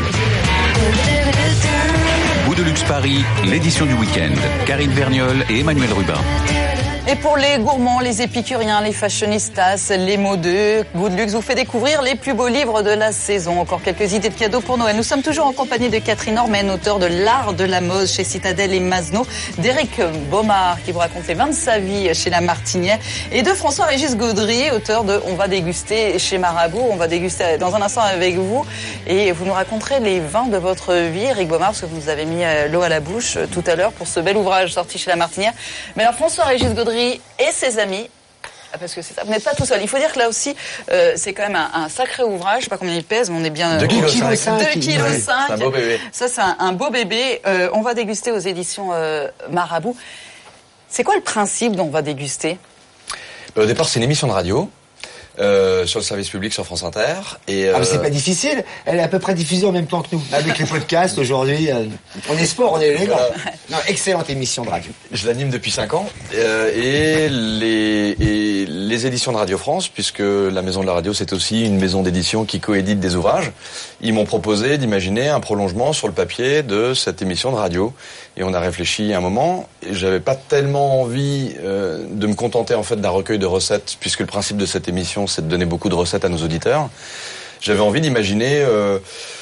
A: Good Luxe Paris, l'édition du week-end. Karine Vergnol et Emmanuel Rubin.
B: Et pour les gourmands, les épicuriens, les fashionistas, les modeux, Good Luxe vous fait découvrir les plus beaux livres de la saison. Encore quelques idées de cadeaux pour Noël. Nous sommes toujours en compagnie de Catherine Ormen, auteure de L'Art de la mode chez Citadel et Masno, d'Éric Baumard qui vous raconte les vins de sa vie chez La Martinière, et de François-Régis Gaudry, auteur de On va déguster chez Marabout. On va déguster dans un instant avec vous et vous nous raconterez les vins de votre vie, Éric Baumard, parce que vous nous avez mis l'eau à la bouche tout à l'heure pour ce bel ouvrage sorti chez La Martinière. Mais alors François-Régis Gaudry et ses amis, parce que c'est ça, vous n'êtes pas tout seul. Il faut dire que là aussi, euh, c'est quand même un, un sacré ouvrage. Je sais pas combien il pèse, mais on est bien...
C: deux virgule cinq
B: deux virgule cinq.
F: C'est un beau bébé.
B: Ça, c'est un, un beau bébé. Euh, on va déguster aux éditions euh, Marabout. C'est quoi le principe dont on va déguster ?
G: Au départ, c'est une émission de radio. Euh, sur le service public sur France Inter. Et, euh...
C: Ah, mais c'est pas difficile. Elle est à peu près diffusée en même temps que nous. Avec les podcasts, aujourd'hui, euh, on est sport, on est élégant. Non, excellente émission de radio.
G: Je l'anime depuis cinq ans. Euh, et, les, et les éditions de Radio France, puisque la Maison de la Radio, c'est aussi une maison d'édition qui coédite des ouvrages, ils m'ont proposé d'imaginer un prolongement sur le papier de cette émission de radio. Et on a réfléchi un moment, et j'avais pas tellement envie euh, de me contenter en fait d'un recueil de recettes, puisque le principe de cette émission, c'est de donner beaucoup de recettes à nos auditeurs. J'avais envie d'imaginer euh,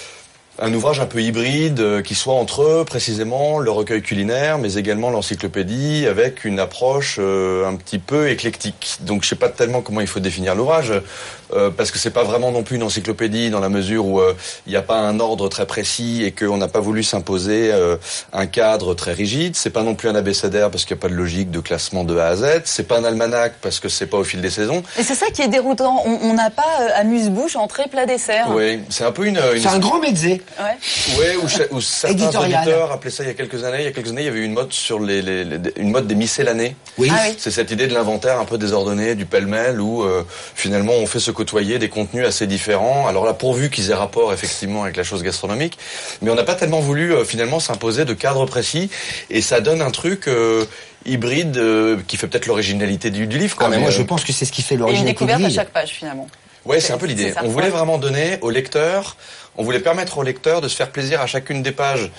G: un ouvrage un peu hybride, euh, qui soit entre eux, précisément, le recueil culinaire, mais également l'encyclopédie, avec une approche euh, un petit peu éclectique. Donc je sais pas tellement comment il faut définir l'ouvrage, euh, parce que c'est pas vraiment non plus une encyclopédie, dans la mesure où il n'y a pas un ordre très précis et qu'on n'a pas voulu s'imposer euh, un cadre très rigide. C'est pas non plus un abécédaire, parce qu'il n'y a pas de logique de classement de A à Z. C'est pas un almanach, parce que c'est pas au fil des saisons.
B: Et c'est ça qui est déroutant. On n'a pas euh, amuse-bouche, entrée, plat, dessert.
G: Oui, c'est un peu une... une...
C: C'est un grand mezzé.
B: Ouais.
G: Ouais, où, où certains
C: Éditorial.
G: auditeurs appelaient ça il y a quelques années. Il y a quelques années, il y avait une mode sur les, les, les une mode des miscellanées.
C: Oui.
B: Ah oui.
G: C'est cette idée de l'inventaire un peu désordonné, du pêle-mêle, où euh, finalement on fait se côtoyer des contenus assez différents. Alors là, pourvu qu'ils aient rapport effectivement avec la chose gastronomique, mais on n'a pas tellement voulu euh, finalement s'imposer de cadre précis, et ça donne un truc euh, hybride euh, qui fait peut-être l'originalité du, du livre. Quoi,
C: Ah, mais
G: mais,
C: moi,
G: euh,
C: je pense que c'est ce qui fait
B: Et une
C: l'originalité
B: découverte
C: du
B: à
C: livre.
B: chaque page, finalement.
G: Ouais, c'est un peu l'idée.
B: C'est ça.
G: On voulait
B: Ouais.
G: vraiment donner au lecteur, on voulait permettre au lecteur de se faire plaisir à chacune des pages,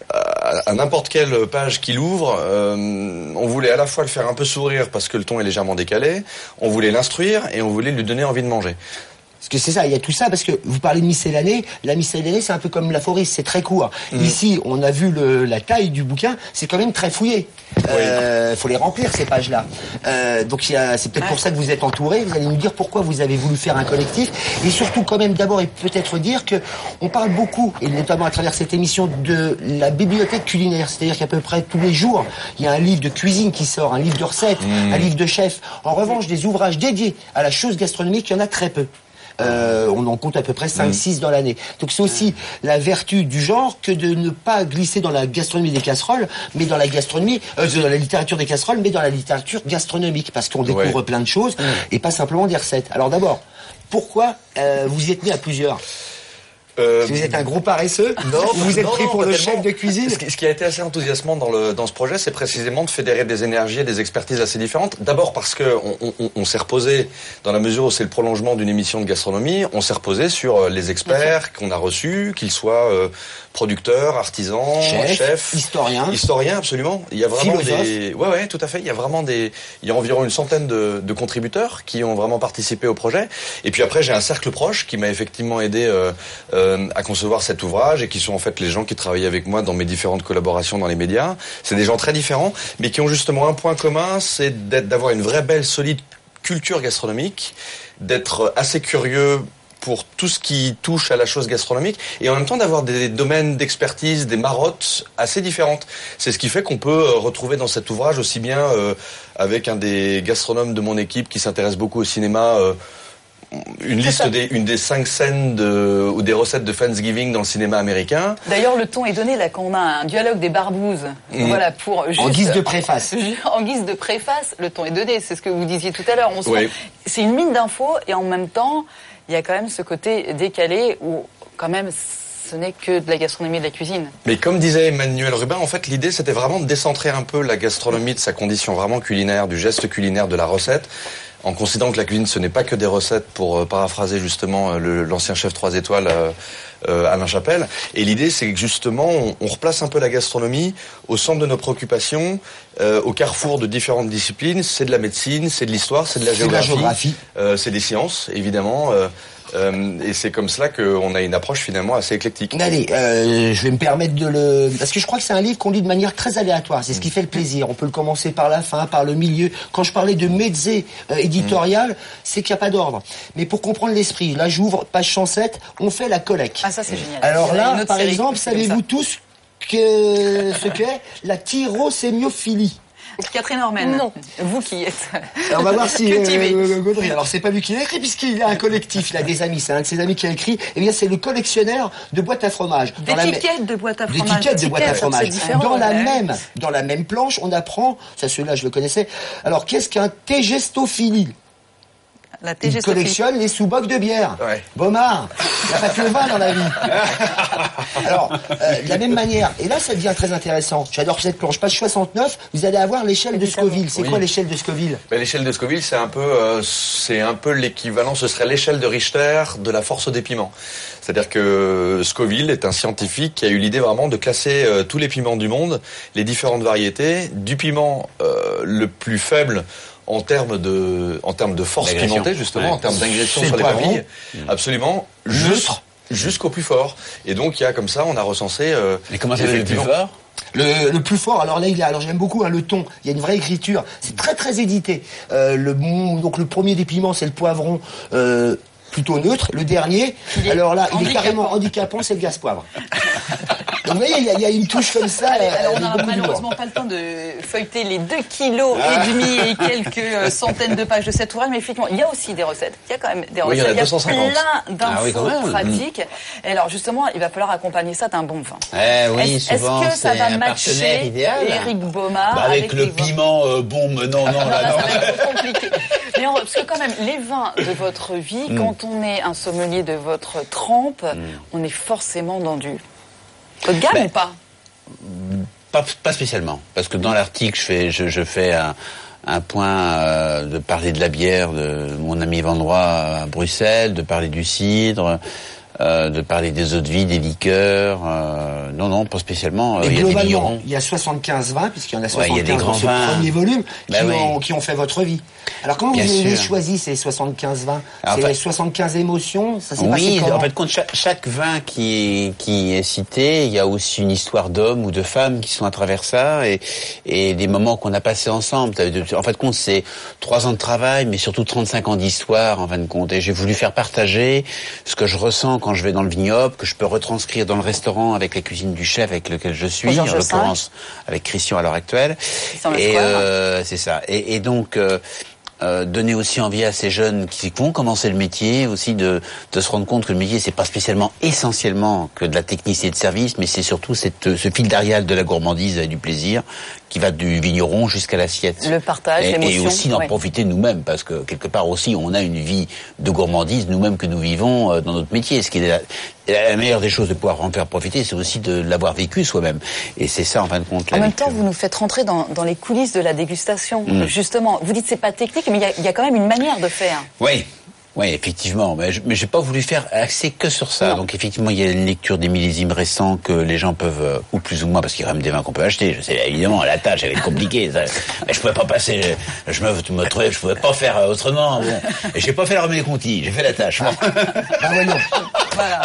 G: à, à n'importe quelle page qu'il ouvre. Euh, on voulait à la fois le faire un peu sourire parce que le ton est légèrement décalé, on voulait l'instruire et on voulait lui donner envie de manger.
C: Parce que c'est ça, il y a tout ça, parce que vous parlez de miscellanée, la miscellanée c'est un peu comme l'aphorisme, c'est très court.
G: Mmh.
C: Ici, on a vu le, la taille du bouquin, c'est quand même très fouillé. Il euh, faut les remplir ces pages-là. Euh, donc il y a, c'est peut-être pour ça que vous êtes entourés, vous allez nous dire pourquoi vous avez voulu faire un collectif, et surtout quand même d'abord et peut-être dire que on parle beaucoup, et notamment à travers cette émission, de la bibliothèque culinaire, c'est-à-dire qu'à peu près tous les jours, il y a un livre de cuisine qui sort, un livre de recettes, mmh. un livre de chef. En revanche, des ouvrages dédiés à la chose gastronomique, il y en a très peu. Euh, on en compte à peu près cinq six dans l'année. Donc c'est aussi la vertu du genre que de ne pas glisser dans la gastronomie des casseroles, mais dans la gastronomie, euh, dans la littérature des casseroles, mais dans la littérature gastronomique, parce qu'on découvre ouais. plein de choses et pas simplement des recettes. Alors d'abord, pourquoi euh, vous y êtes mis à plusieurs ? Euh, si vous êtes un gros paresseux,
G: non,
C: vous êtes
G: non,
C: pris
G: non,
C: pour le
G: tellement.
C: chef de cuisine.
G: Ce qui, ce qui a été assez enthousiasmant dans, le, dans ce projet, c'est précisément de fédérer des énergies et des expertises assez différentes. D'abord parce que on, on, on s'est reposé, dans la mesure où c'est le prolongement d'une émission de gastronomie, on s'est reposé sur les experts qu'on a reçus, qu'ils soient euh, producteurs, artisans,
C: chefs,
G: chefs,
C: historiens,
G: historiens absolument. Il y a vraiment
C: philosophes.
G: des, ouais ouais, tout à fait. Il y a vraiment des, il y a environ une centaine de, de contributeurs qui ont vraiment participé au projet. Et puis après, j'ai un cercle proche qui m'a effectivement aidé euh, euh, à concevoir cet ouvrage et qui sont en fait les gens qui travaillent avec moi dans mes différentes collaborations dans les médias. C'est des gens très différents, mais qui ont justement un point commun, c'est d'être, d'avoir une vraie belle solide culture gastronomique, d'être assez curieux pour tout ce qui touche à la chose gastronomique et en même temps d'avoir des domaines d'expertise, des marottes assez différentes. C'est ce qui fait qu'on peut retrouver dans cet ouvrage aussi bien euh, avec un des gastronomes de mon équipe qui s'intéresse beaucoup au cinéma, euh, une liste des, une des cinq scènes de, ou des recettes de Thanksgiving dans le cinéma américain.
B: D'ailleurs, le ton est donné là quand on a un dialogue des barbouzes. Mmh. Voilà, pour juste,
C: en guise de préface.
B: En guise de préface, le ton est donné. C'est ce que vous disiez tout à l'heure. On se
G: oui.
B: rend, c'est une mine d'infos et en même temps, il y a quand même ce côté décalé où quand même ce n'est que de la gastronomie et de la cuisine.
G: Mais comme disait Emmanuel Rubin, en fait, l'idée c'était vraiment de décentrer un peu la gastronomie de sa condition vraiment culinaire, du geste culinaire, de la recette, en considérant que la cuisine ce n'est pas que des recettes, pour euh, paraphraser justement euh, le, l'ancien chef trois étoiles euh, euh, Alain Chapelle. Et l'idée c'est que justement on, on replace un peu la gastronomie au centre de nos préoccupations, euh, au carrefour de différentes disciplines. C'est de la médecine, c'est de l'histoire, c'est de la géographie,
C: c'est, de la géographie.
G: Euh, c'est des sciences évidemment. Euh, Euh, et c'est comme cela qu'on a une approche finalement assez éclectique.
C: Allez, euh, je vais me permettre de le... Parce que je crois que c'est un livre qu'on lit de manière très aléatoire. C'est ce qui fait le plaisir. On peut le commencer par la fin, par le milieu. Quand je parlais de mezzé euh, éditorial, mmh. c'est qu'il n'y a pas d'ordre. Mais pour comprendre l'esprit, là j'ouvre, page cent sept, on fait la collecte.
B: Ah ça c'est génial.
C: Alors là, par exemple, savez-vous tous que ce qu'est la tyrosémiophilie?
B: Catherine Ormen, non. Vous qui êtes.
C: Alors on va voir si euh, Gaudry. Alors c'est pas lui qui l'a écrit puisqu'il a un collectif, il a des amis. C'est un de ses amis qui a écrit. Eh bien c'est le collectionneur de boîtes à fromage.
B: D'étiquettes m... de boîtes à fromage.
C: D'étiquettes de boîtes à fromage. Dans la
B: ouais.
C: même, dans la même planche, on apprend. Ça, celui-là, je le connaissais. Alors qu'est-ce qu'un tégestophilie?
B: La
C: Il collectionne les sous-bocs de bière.
G: Ouais.
C: Bomard, il n'y a pas que le vin dans la vie. Alors, euh, de la même manière, et là ça devient très intéressant, j'adore cette planche, page soixante-neuf, vous allez avoir l'échelle de Scoville. C'est oui. quoi l'échelle de Scoville?
G: Ben, l'échelle de Scoville, c'est un peu, euh, c'est un peu l'équivalent, ce serait l'échelle de Richter de la force des piments. C'est-à-dire que Scoville est un scientifique qui a eu l'idée vraiment de classer euh, tous les piments du monde, les différentes variétés, du piment euh, le plus faible en termes de, en termes de force pimentée, justement, ouais. en termes d'ingression sur les papilles. Mmh. Absolument. Juste, jusqu'au plus fort. Et donc, il y a comme ça, on a recensé, euh,
F: et comment ça fait le plus fort?
C: Le, le plus fort, alors là, il a, alors j'aime beaucoup hein, le ton. Il y a une vraie écriture. C'est très très édité. Euh, le donc le premier des piments, c'est le poivron. Euh, plutôt neutre. Le dernier, alors là, il est carrément handicapant, c'est le gaz poivre. Donc vous voyez, il y, y a une touche comme ça.
B: Allez, alors on n'a malheureusement pas le temps de feuilleter les deux kilos et demi et quelques euh, centaines de pages de cet ouvrage, mais effectivement, il y a aussi des recettes. Il y a quand même des recettes.
G: Oui, il y en a deux
B: cent
G: cent cinquante.
B: Plein d'infos
F: ah oui,
B: pratiques. Mmh. Et alors justement, il va falloir accompagner ça d'un bon vin.
F: Eh oui,
B: est-ce,
F: souvent,
B: est-ce que ça
F: c'est
B: va
F: un
B: matcher
F: idéal.
B: Éric Baumard
F: bah avec, avec le
B: les
F: piment euh, bon, mais non, non, là,
B: non.
F: non.
B: Ça va être compliqué. Mais on, parce que quand même, les vins de votre vie, mmh. quand on est un sommelier de votre trempe, mmh. on est forcément dans du haut de gamme ben, ou pas?
F: Pas, pas spécialement, parce que dans l'article, je fais, je, je fais un, un point euh, de parler de la bière de mon ami Vendroy à Bruxelles, de parler du cidre, euh, de parler des eaux de vie, des liqueurs. Euh, non, non, pas spécialement. Euh,
C: Et
F: il y a des vignerons.
C: Il y a soixante-quinze vins, puisqu'il y en a soixante-quinze
F: ouais, il y a des
C: dans ce
F: vins.
C: premier volume, qui,
F: ben
C: ont,
F: oui.
C: qui ont fait votre vie. Alors comment
F: Bien
C: vous avez
F: sûr.
C: choisi ces soixante-quinze vins?
F: Alors,
C: c'est
F: enfin,
C: soixante-quinze émotions? Ça s'est
F: oui,
C: passé comment?
F: en fait, contre chaque, chaque vin qui est, qui est cité, il y a aussi une histoire d'hommes ou de femmes qui sont à travers ça et, et des moments qu'on a passés ensemble. En fait, compte, c'est trois ans de travail, mais surtout trente-cinq ans d'histoire, en fin de compte. Et j'ai voulu faire partager ce que je ressens quand je vais dans le vignoble, que je peux retranscrire dans le restaurant avec la cuisine du chef avec lequel je suis, en l'occurrence avec Christian à l'heure actuelle. Et euh, c'est ça. Et, et donc, euh, Euh, donner aussi envie à ces jeunes qui vont commencer le métier aussi de, de se rendre compte que le métier c'est pas spécialement essentiellement que de la technicité de service, mais c'est surtout cette, ce fil d'Arial de la gourmandise et du plaisir qui va du vigneron jusqu'à l'assiette.
B: Le partage,
F: et,
B: l'émotion.
F: Et aussi d'en
B: ouais.
F: profiter nous-mêmes, parce que quelque part aussi on a une vie de gourmandise nous-mêmes que nous vivons euh, dans notre métier. Ce qui est la, la meilleure des choses de pouvoir en faire profiter, c'est aussi de l'avoir vécu soi-même. Et c'est ça en fin de compte.
B: En même temps, vous nous faites rentrer dans, dans les coulisses de la dégustation. Mmh. Justement, vous dites c'est pas technique, mais il y, y a quand même une manière de faire.
F: Oui. Oui, effectivement, mais je, mais j'ai pas voulu faire axer que sur ça. Non. Donc effectivement, il y a une lecture des millésimes récents que les gens peuvent, euh, ou plus ou moins, parce qu'il y a quand même des vins qu'on peut acheter. Je sais évidemment, la tâche elle est compliquée. Ça, mais je pouvais pas passer, je, je me, me trouvais, je pouvais pas faire autrement. Bon. Et j'ai pas fait la remise des Conti, j'ai fait la tâche. Bon.
C: Ah ouais, non.
B: Voilà.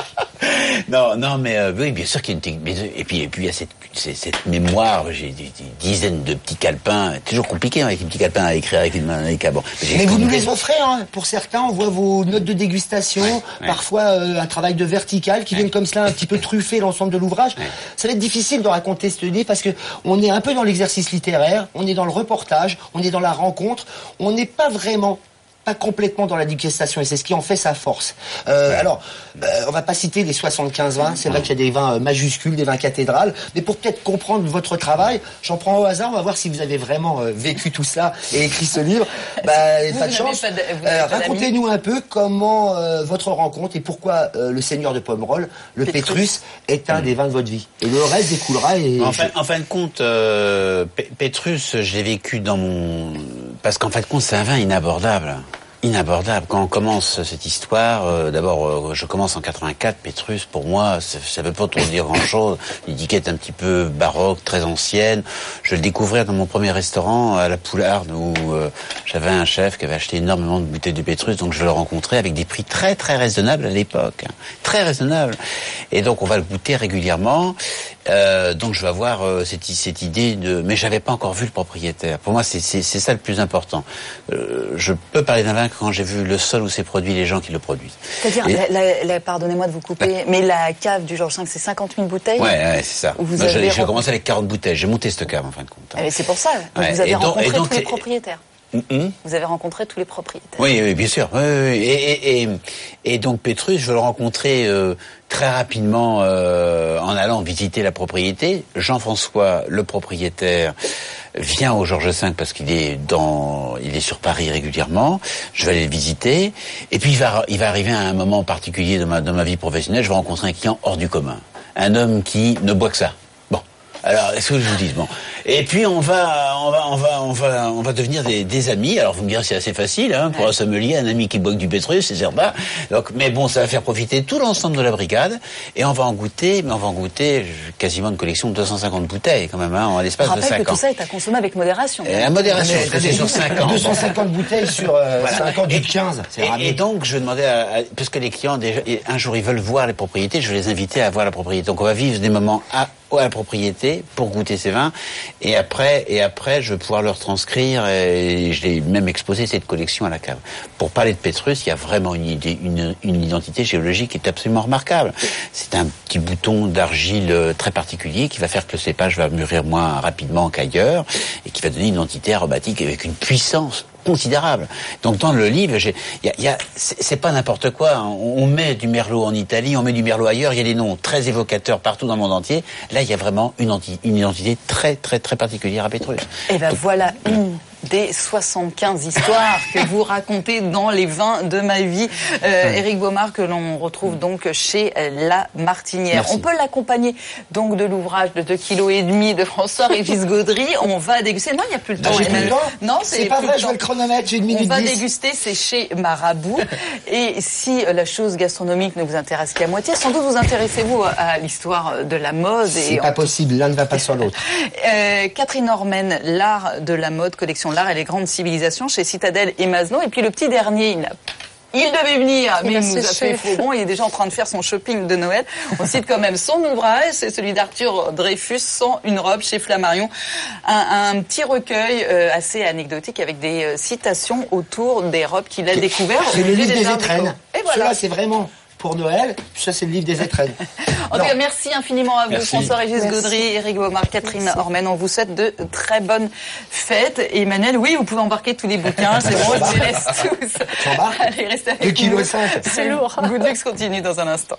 F: Non, non, mais euh, oui, bien sûr qu'il y a une technique. Et puis, et puis il y a cette, cette mémoire. J'ai des, des dizaines de petits calepins. Toujours compliqué hein, avec les petits calepins à écrire avec une main. Avec un bon.
C: Mais, mais vous nous les offrez, hein. Pour certains, on voit vos notes de dégustation, ouais, ouais. parfois euh, un travail de vertical qui ouais. viennent comme cela un petit peu truffer l'ensemble de l'ouvrage. Ouais. Ça va être difficile de raconter ce livre parce que on est un peu dans l'exercice littéraire, on est dans le reportage, on est dans la rencontre, on n'est pas vraiment pas complètement dans la dégustation et c'est ce qui en fait sa force. Euh, ouais. Alors, euh, on va pas citer les soixante-quinze vins, c'est vrai qu'il y a des vins euh, majuscules, des vins cathédrales, mais pour peut-être comprendre votre travail, j'en prends au hasard, on va voir si vous avez vraiment euh, vécu tout ça et écrit ce livre. Bah, vous pas de chance. Pas de, euh, racontez-nous un peu comment euh, votre rencontre et pourquoi euh, le Seigneur de Pomerol, le Pétrus, Pétrus est un mmh. des vins de votre vie. Et le reste découlera. Et
F: en, fin, en fin de compte, euh, Pétrus, je l'ai vécu dans mon... Parce qu'en fin de compte, c'est un vin inabordable. Inabordable. Quand on commence cette histoire, euh, d'abord, euh, je commence en quatre-vingt-quatre, Pétrus, pour moi, ça, ça veut pas trop dire grand-chose. L'étiquette un petit peu baroque, très ancienne. Je vais le découvrir dans mon premier restaurant à la Poularde, où euh, j'avais un chef qui avait acheté énormément de bouteilles de Pétrus, donc je vais le rencontrer avec des prix très très raisonnables à l'époque. Hein. Très raisonnables. Et donc on va le goûter régulièrement. Euh, donc je vais avoir euh, cette, cette idée de... Mais j'avais pas encore vu le propriétaire. Pour moi, c'est, c'est, c'est ça le plus important. Euh, je peux parler d'un vin quand j'ai vu le sol où c'est produit, les gens qui le produisent.
B: C'est-à-dire, Et... la, la, la, pardonnez-moi de vous couper, bah... mais la cave du Georges cinq, c'est cinquante mille bouteilles.
F: Ouais, ouais c'est ça. Vous Moi, avez j'ai rencontré... commencé avec quarante bouteilles. J'ai monté cette cave en fin de compte. Hein.
B: Et c'est pour ça. Donc ouais. Vous avez et rencontré donc, tous les propriétaires.
F: Mmh.
B: Vous avez rencontré tous les propriétaires.
F: Oui, oui, bien sûr. Oui, oui. Et, et, et, et donc Pétrus, je vais le rencontrer euh, très rapidement euh, en allant visiter la propriété. Jean-François, le propriétaire, vient au Georges cinq parce qu'il est dans, il est sur Paris régulièrement. Je vais aller le visiter. Et puis il va, il va arriver à un moment particulier de ma, de ma vie professionnelle. Je vais rencontrer un client hors du commun, un homme qui ne boit que ça. Alors, est-ce que je vous dis bon. Et puis on va, on va, on va, on va, on va devenir des, des amis. Alors vous me direz c'est assez facile, hein, pour ouais. un sommelier, un ami qui boit du Pétrus, c'est certain. Donc, mais bon, ça va faire profiter tout l'ensemble de la brigade, et on va en goûter, mais on va en goûter quasiment une collection de deux cent cinquante bouteilles quand même, hein, en l'espace de cinq ans. Je rappelle
B: que tout ça est à consommer avec modération.
F: Et à modération, parce que c'est sur cinq ans.
C: deux cent cinquante bouteilles sur euh, voilà. cinq ans du quinze. C'est
F: et, et donc je demandais, à, à, parce que les clients déjà, un jour ils veulent voir les propriétés, je vais les inviter à voir la propriété. Donc on va vivre des moments à à la propriété pour goûter ces vins et après et après je vais pouvoir leur transcrire et je l'ai même exposé cette collection à la cave. Pour parler de Pétrus, il y a vraiment une idée, une, une identité géologique qui est absolument remarquable. C'est un petit bouton d'argile très particulier qui va faire que le cépage va mûrir moins rapidement qu'ailleurs et qui va donner une identité aromatique avec une puissance considérable. Donc dans le livre, il y a, y a c'est, c'est pas n'importe quoi. Hein. On, on met du merlot en Italie, on met du merlot ailleurs. Il y a des noms très évocateurs partout dans le monde entier. Là, il y a vraiment une, anti, une identité très très très particulière à Pétrus.
B: Et ben Donc, voilà une des soixante-quinze histoires que vous racontez dans les vins de ma vie. Euh, Éric Baumard, que l'on retrouve donc chez La Martinière. Merci. On peut l'accompagner donc de l'ouvrage de deux kilos et demi de François-Régis Gaudry. On va déguster. Non, il n'y a plus le temps.
C: Non, j'ai plus le temps.
B: Non, c'est,
C: c'est pas vrai, je vais le chronomètre, j'ai une minute
B: On va
C: dix.
B: déguster, c'est chez Marabout. Et si la chose gastronomique ne vous intéresse qu'à moitié, sans doute vous intéressez-vous à l'histoire de la mode.
C: C'est
B: et
C: pas
B: en...
C: possible, l'un ne va pas sur l'autre.
B: euh, Catherine Ormen, l'art de la mode, collection L'art et les grandes civilisations chez Citadel et Masno. Et puis le petit dernier, il, a... il devait venir, il mais il nous a fait faux bon. Il est déjà en train de faire son shopping de Noël. On cite quand même son ouvrage, c'est celui d'Arthur Dreyfus, Sans une robe, chez Flammarion. Un, un petit recueil euh, assez anecdotique avec des euh, citations autour des robes qu'il a découvertes.
C: C'est le livre des, des étrennes. Et voilà. Cela, c'est vraiment... pour Noël, ça c'est le livre des étrennes.
B: En tout cas, merci infiniment à vous, François-Régis Gaudry, Éric Baumard, Catherine merci. Ormen. On vous souhaite de très bonnes fêtes. Et Emmanuel, oui, vous pouvez embarquer tous les bouquins, c'est bon, je les laisse tous. Allez, restez avec nous. deux kilos cinq. C'est lourd. Good Luxe continue dans un instant.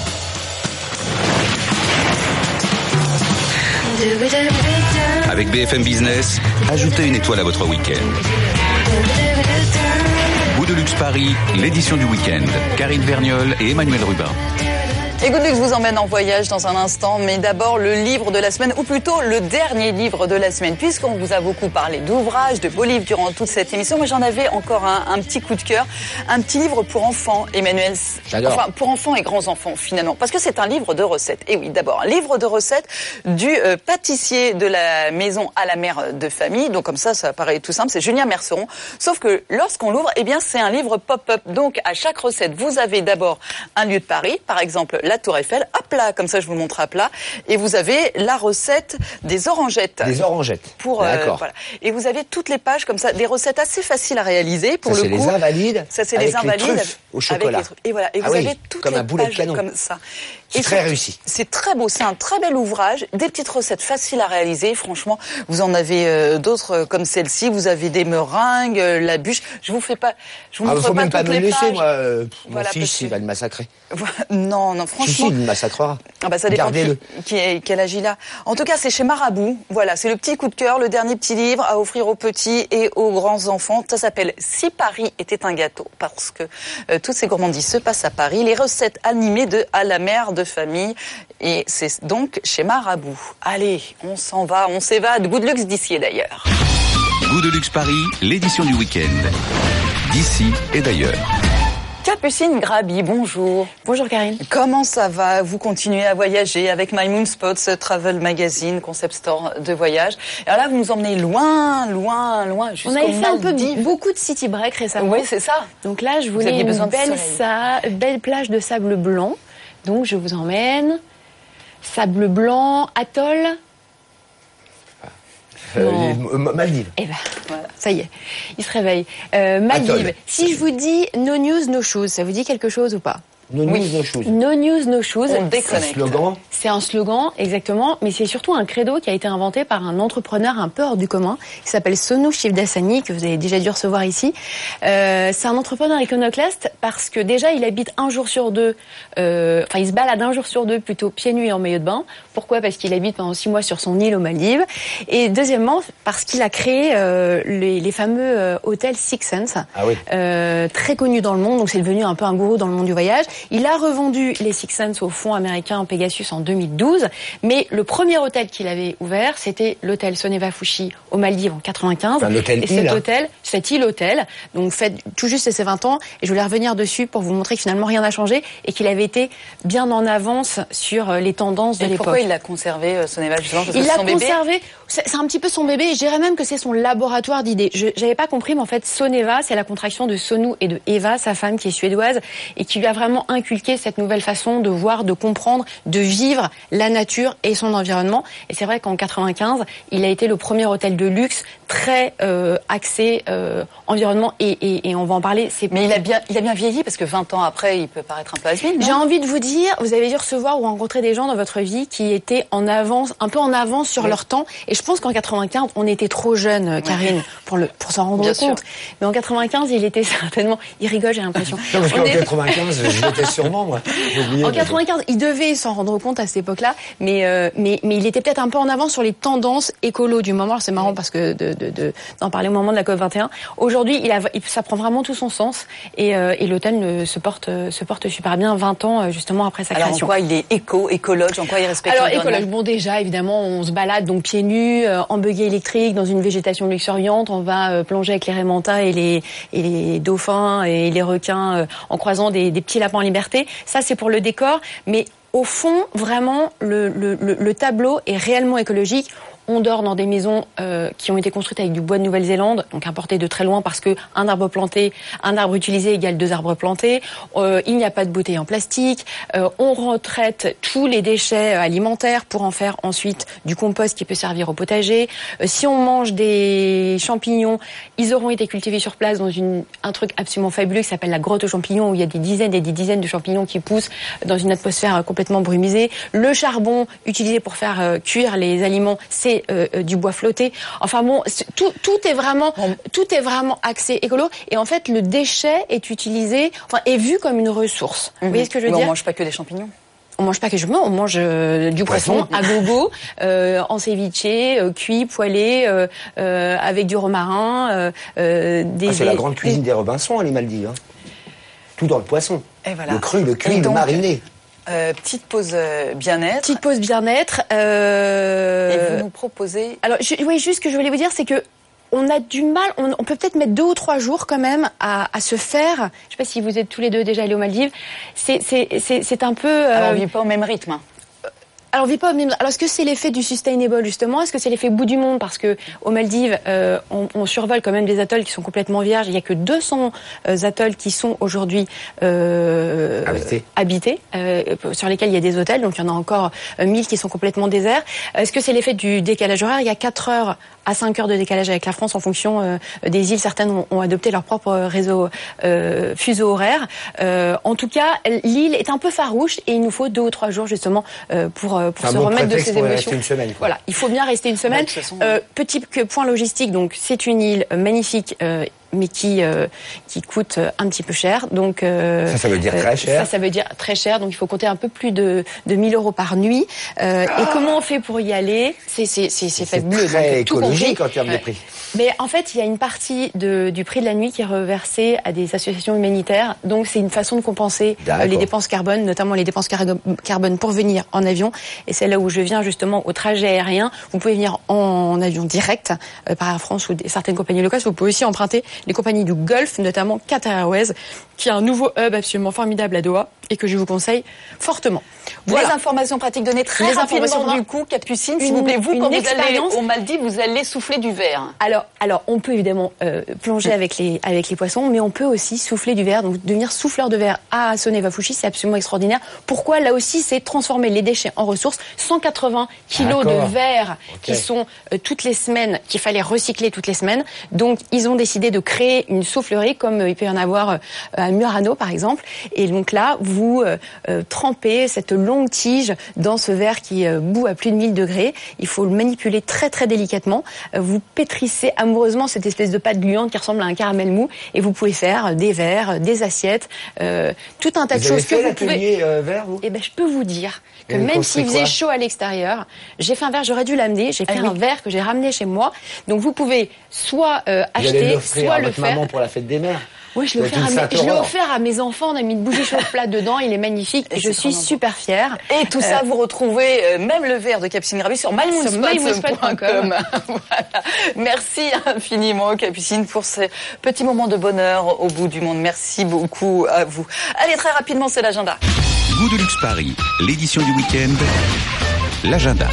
A: Avec B F M Business, ajoutez une étoile à votre week-end. Goût de luxe Paris, l'édition du week-end. Karine Verniol et Emmanuel Rubin.
B: Et Good Luck vous emmène en voyage dans un instant, mais d'abord le livre de la semaine, ou plutôt le dernier livre de la semaine, puisqu'on vous a beaucoup parlé d'ouvrages, de beaux livres durant toute cette émission. Moi, j'en avais encore un, un petit coup de cœur, un petit livre pour enfants, Emmanuel.
C: J'adore.
B: Enfin, pour enfants et grands enfants, finalement, parce que c'est un livre de recettes. Et oui, d'abord, un livre de recettes du euh, pâtissier de la maison à la mère de famille. Donc comme ça, ça paraît tout simple, c'est Julien Merceron. Sauf que lorsqu'on l'ouvre, eh bien, c'est un livre pop-up. Donc à chaque recette, vous avez d'abord un lieu de Paris, par exemple la Tour Eiffel, à plat, comme ça je vous montre à plat, et vous avez la recette des orangettes.
C: Des orangettes.
B: Pour, euh,
C: D'accord.
B: Voilà. Et vous avez toutes les pages comme ça, des recettes assez faciles à réaliser. Pour
C: ça,
B: le
C: c'est
B: coup,
C: les invalides.
B: Ça c'est
C: avec
B: les invalides
C: les truffes au chocolat.
B: avec les truffes. Et voilà. Et
C: ah
B: vous
C: oui,
B: avez toutes
C: comme
B: les
C: un boulet de
B: pages
C: canon.
B: comme ça.
C: C'est
B: Et
C: très
B: surtout,
C: réussi.
B: C'est très beau, c'est un très bel ouvrage, des petites recettes faciles à réaliser. Franchement, vous en avez euh, d'autres euh, comme celle-ci. Vous avez des meringues, euh, la bûche. Je vous fais pas, je vous
C: Ah,
B: montre
C: faut
B: pas
C: même pas
B: toutes
C: me
B: les
C: laisser,
B: pages.
C: moi. Euh,
B: Voilà,
C: mon fils,
B: parce que-
C: il va le massacrer.
B: Non, non,
C: Si,
B: franchement.
C: si, il me massacrera.
B: Ah bah ça dépend qui,
C: Gardez-le.
B: qui est, quel âge il a. En tout cas, c'est chez Marabout. Voilà, c'est le petit coup de cœur, le dernier petit livre à offrir aux petits et aux grands enfants. Ça s'appelle Si Paris était un gâteau, parce que euh, toutes ces gourmandises se passent à Paris. Les recettes animées de à la mère de famille. Et c'est donc chez Marabout. Allez, on s'en va, on s'évade. Good Luck d'ici et d'ailleurs.
A: Goût de luxe Paris, l'édition du week-end. D'ici et d'ailleurs.
B: Capucine Grabi, bonjour.
D: Bonjour Karine.
B: Comment ça va? Vous continuez à voyager avec My Moon Spots, Travel Magazine, concept store de voyage. Et alors là, vous nous emmenez loin, loin, loin, jusqu'au
D: On avait fait un peu
B: Maldives.
D: beaucoup de city break récemment.
B: Oui, c'est ça.
D: Donc là, je
B: Vous
D: voulais
B: aviez
D: une
B: besoin de
D: belle,
B: soleil.
D: sa- belle plage de sable blanc. Donc je vous emmène. Sable blanc, atoll.
C: Euh,
D: Non.
C: les- euh, Maldives.
D: Eh ben, voilà, ça y est, il se réveille. Euh, Maldives.
C: Atoll.
D: Si je vous dis no news, no shoes, ça vous dit quelque chose ou pas?
C: No
B: Oui.
C: news, no shoes.
D: No news, no shoes.
B: On
C: Le
B: déconnecte.
C: slogan.
D: C'est un slogan, exactement, mais c'est surtout un credo qui a été inventé par un entrepreneur un peu hors du commun, qui s'appelle Sonu Shivdasani, que vous avez déjà dû recevoir ici. Euh, c'est un entrepreneur iconoclaste parce que déjà, il habite un jour sur deux, euh, enfin, il se balade un jour sur deux plutôt pieds nus et en maillot de bain. Pourquoi? Parce qu'il habite pendant six mois sur son île aux Maldives. Et deuxièmement, parce qu'il a créé euh, les, les fameux euh, hôtels Six Sense,
C: Ah oui.
D: euh, très connu dans le monde, donc c'est devenu un peu un gourou dans le monde du voyage. Il a revendu les Six Sense au fonds américain Pegasus en deux mille douze, mais le premier hôtel qu'il avait ouvert, c'était l'hôtel Soneva Fushi aux Maldives en quatre-vingt-quinze.
C: Un hôtel
D: et cet
C: île, hein.
D: hôtel, cet île hôtel, donc fait tout juste ses vingt ans, et je voulais revenir dessus pour vous montrer que finalement rien n'a changé et qu'il avait été bien en avance sur euh, les tendances de
B: Et
D: l'époque.
B: pourquoi il l'a conservé, euh, Soneva, justement? Parce que
D: Il
B: c'est
D: l'a
B: son bébé.
D: conservé. C'est c'est un petit peu son bébé. Et je dirais même que c'est son laboratoire d'idées. Je J'avais pas compris, mais en fait, Soneva, c'est la contraction de Sonu et de Eva, sa femme qui est suédoise, et qui lui a vraiment inculqué cette nouvelle façon de voir, de comprendre, de vivre la nature et son environnement. Et c'est vrai qu'en quatre-vingt-quinze, il a été le premier hôtel de luxe très euh, axé euh, environnement. Et, et, et on va en parler. C'est
B: Mais il a bien, il a bien vieilli parce que vingt ans après, il peut paraître un peu has-been, non?
D: J'ai envie de vous dire, vous avez dû recevoir ou rencontrer des gens dans votre vie qui étaient en avance, un peu en avance sur
B: Oui.
D: leur temps. Et je pense qu'en quatre-vingt-quinze, on était trop jeunes, Karine, pour le pour s'en rendre
B: Bien
D: compte.
B: sûr.
D: Mais en quatre-vingt-quinze, il était certainement, il rigole, j'ai l'impression.
C: Non, parce
D: On
C: qu'en
D: est-
C: quatre-vingt-quinze, je l'étais sûrement, moi. J'ai oublié,
D: En
C: mais bon.
D: quatre-vingt-quinze, il devait s'en rendre compte à cette époque-là, mais, euh, mais mais il était peut-être un peu en avance sur les tendances écolo du moment. Alors, c'est marrant parce que de de de- d'en parler au moment de la COP vingt et un. Aujourd'hui, il a il- ça prend vraiment tout son sens et euh, et l'hôtel ne- se porte se porte super bien vingt ans euh, justement après sa
B: Alors en
D: création.
B: quoi il est éco, écologue, en quoi il respecte
D: Alors
B: l'environnement?
D: écologue, bon déjà évidemment on se balade donc pieds nus, euh, en buggy électrique dans une végétation luxuriante, on va euh, plonger avec les raimentas et les et les dauphins et les requins euh, en croisant des, des petits lapins en liberté. Ça c'est pour le décor, mais au fond vraiment le, le, le, le tableau est réellement écologique. On dort dans des maisons euh, qui ont été construites avec du bois de Nouvelle-Zélande, donc importé de très loin parce que un arbre planté, un arbre utilisé égale deux arbres plantés. Euh, il n'y a pas de bouteilles en plastique. Euh, on retraite tous les déchets alimentaires pour en faire ensuite du compost qui peut servir au potager. Euh, si on mange des champignons, ils auront été cultivés sur place dans une, un truc absolument fabuleux qui s'appelle la grotte aux champignons où il y a des dizaines et des dizaines de champignons qui poussent dans une atmosphère complètement brumisée. Le charbon utilisé pour faire euh, cuire les aliments, c'est Euh, euh, du bois flotté. Enfin bon, c'est- tout, tout est vraiment, tout est vraiment axé écolo. Et en fait, le déchet est utilisé, enfin, est vu comme une ressource. Vous voyez ce que je veux
B: Mais
D: dire?
B: on mange pas que des champignons.
D: On mange pas que je mange, on mange euh, du poisson,
C: Poisson.
D: à gogo, euh, en ceviche, euh, cuit, poêlé, euh, euh, avec du romarin. Euh, euh, des,
C: Ah, c'est la
D: des-
C: grande cuisine des Robinson, les Maldives. Hein. Tout dans le poisson.
B: Et voilà.
C: Le cru, le cuit,
B: Et
C: le
B: donc,
C: mariné.
B: Euh, petite pause euh, bien-être.
H: Petite pause bien-être. Euh...
B: Et vous nous proposez...
H: Alors, je, oui, juste ce que je voulais vous dire, c'est que on a du mal, on, on peut peut-être mettre deux ou trois jours quand même à, à se faire. Je ne sais pas si vous êtes tous les deux déjà allés aux Maldives. C'est, c'est, c'est, c'est un peu... Euh...
B: Alors, on ne vit pas au même rythme. Hein.
H: Alors, on vit pas au même... Alors, est-ce que c'est l'effet du sustainable, justement? Est-ce que c'est l'effet bout du monde? Parce que aux Maldives, euh, on, on survole quand même des atolls qui sont complètement vierges. Il y a que deux cents euh, atolls qui sont aujourd'hui euh, habités, habités euh, sur lesquels il y a des hôtels. Donc, il y en a encore euh, mille qui sont complètement déserts. Est-ce que c'est l'effet du décalage horaire? Il y a quatre heures à cinq heures de décalage avec la France en fonction euh, des îles. Certaines ont, ont adopté leur propre réseau euh, fuseau horaire. Euh, en tout cas, l'île est un peu farouche et il nous faut deux ou trois jours justement euh, pour pour se
C: bon
H: remettre de ces émotions.
C: Une semaine,
H: voilà, il faut bien rester une semaine.
B: Ouais, façon,
H: euh, petit point logistique, donc c'est une île magnifique. Euh, mais qui euh, qui coûte un petit peu cher. Donc euh,
C: ça, ça veut dire très cher.
H: Ça, ça veut dire très cher. Donc il faut compter un peu plus de de mille euros par nuit. Euh, ah. Et comment on fait pour y aller? C'est c'est c'est c'est fabuleux.
C: C'est très
H: donc, tout
C: écologique
H: compris.
C: en termes
H: ouais.
C: de prix.
H: Mais en fait, il y a une partie de du prix de la nuit qui est reversée à des associations humanitaires. Donc c'est une façon de compenser euh, les dépenses carbone, notamment les dépenses car- carbone pour venir en avion. Et c'est là où je viens justement au trajet aérien. Vous pouvez venir en, en avion direct euh, par Air France ou des, certaines compagnies locales. Vous pouvez aussi emprunter les compagnies du Golfe, notamment Qatar Airways, qui a un nouveau hub absolument formidable à Doha et que je vous conseille fortement.
B: Voilà. Les informations pratiques données très les rapidement du coup, Capucine, s'il vous plaît, vous, quand vous allez aux Maldives, vous allez souffler du verre.
H: Alors, alors on peut évidemment euh, plonger mmh. avec les avec les poissons, mais on peut aussi souffler du verre. Donc, devenir souffleur de verre à Soneva-Fushi, c'est absolument extraordinaire. Pourquoi? Là aussi, c'est transformer les déchets en ressources. cent quatre-vingts kilos de verre okay. qui sont euh, toutes les semaines, qu'il fallait recycler toutes les semaines. Donc, ils ont décidé de créer une soufflerie, comme euh, il peut y en avoir euh, à Murano, par exemple. Et donc là, vous euh, euh, trempez cette longue tige dans ce verre qui euh, bout à plus de mille degrés. Il faut le manipuler très très délicatement. Euh, vous pétrissez amoureusement cette espèce de pâte gluante qui ressemble à un caramel mou et vous pouvez faire des verres, des assiettes, euh, tout un tas
C: vous
H: de choses
C: que
H: vous
C: pouvez. Euh, verre, vous
H: Eh ben, je peux vous dire que même s'il faisait chaud à l'extérieur, j'ai fait un verre, j'aurais dû l'amener. J'ai fait ah, un oui. verre que j'ai ramené chez moi. Donc vous pouvez soit euh, acheter, soit
C: à
H: le
C: votre
H: faire.
C: Maman pour la fête des mères.
H: Oui, je l'ai offert, à mes, offert à mes enfants. On a mis une bougie chauffe-plat dedans. Il est magnifique. Et je suis super fière.
B: Et tout euh, ça, vous retrouvez euh, même le verre de Capucine Gravi sur my moon spot point com. Voilà. Merci infiniment, Capucine, pour ce petit moment de bonheur au bout du monde. Merci beaucoup à vous. Allez, très rapidement, c'est l'agenda.
A: Goût de luxe Paris, l'édition du week-end, l'agenda.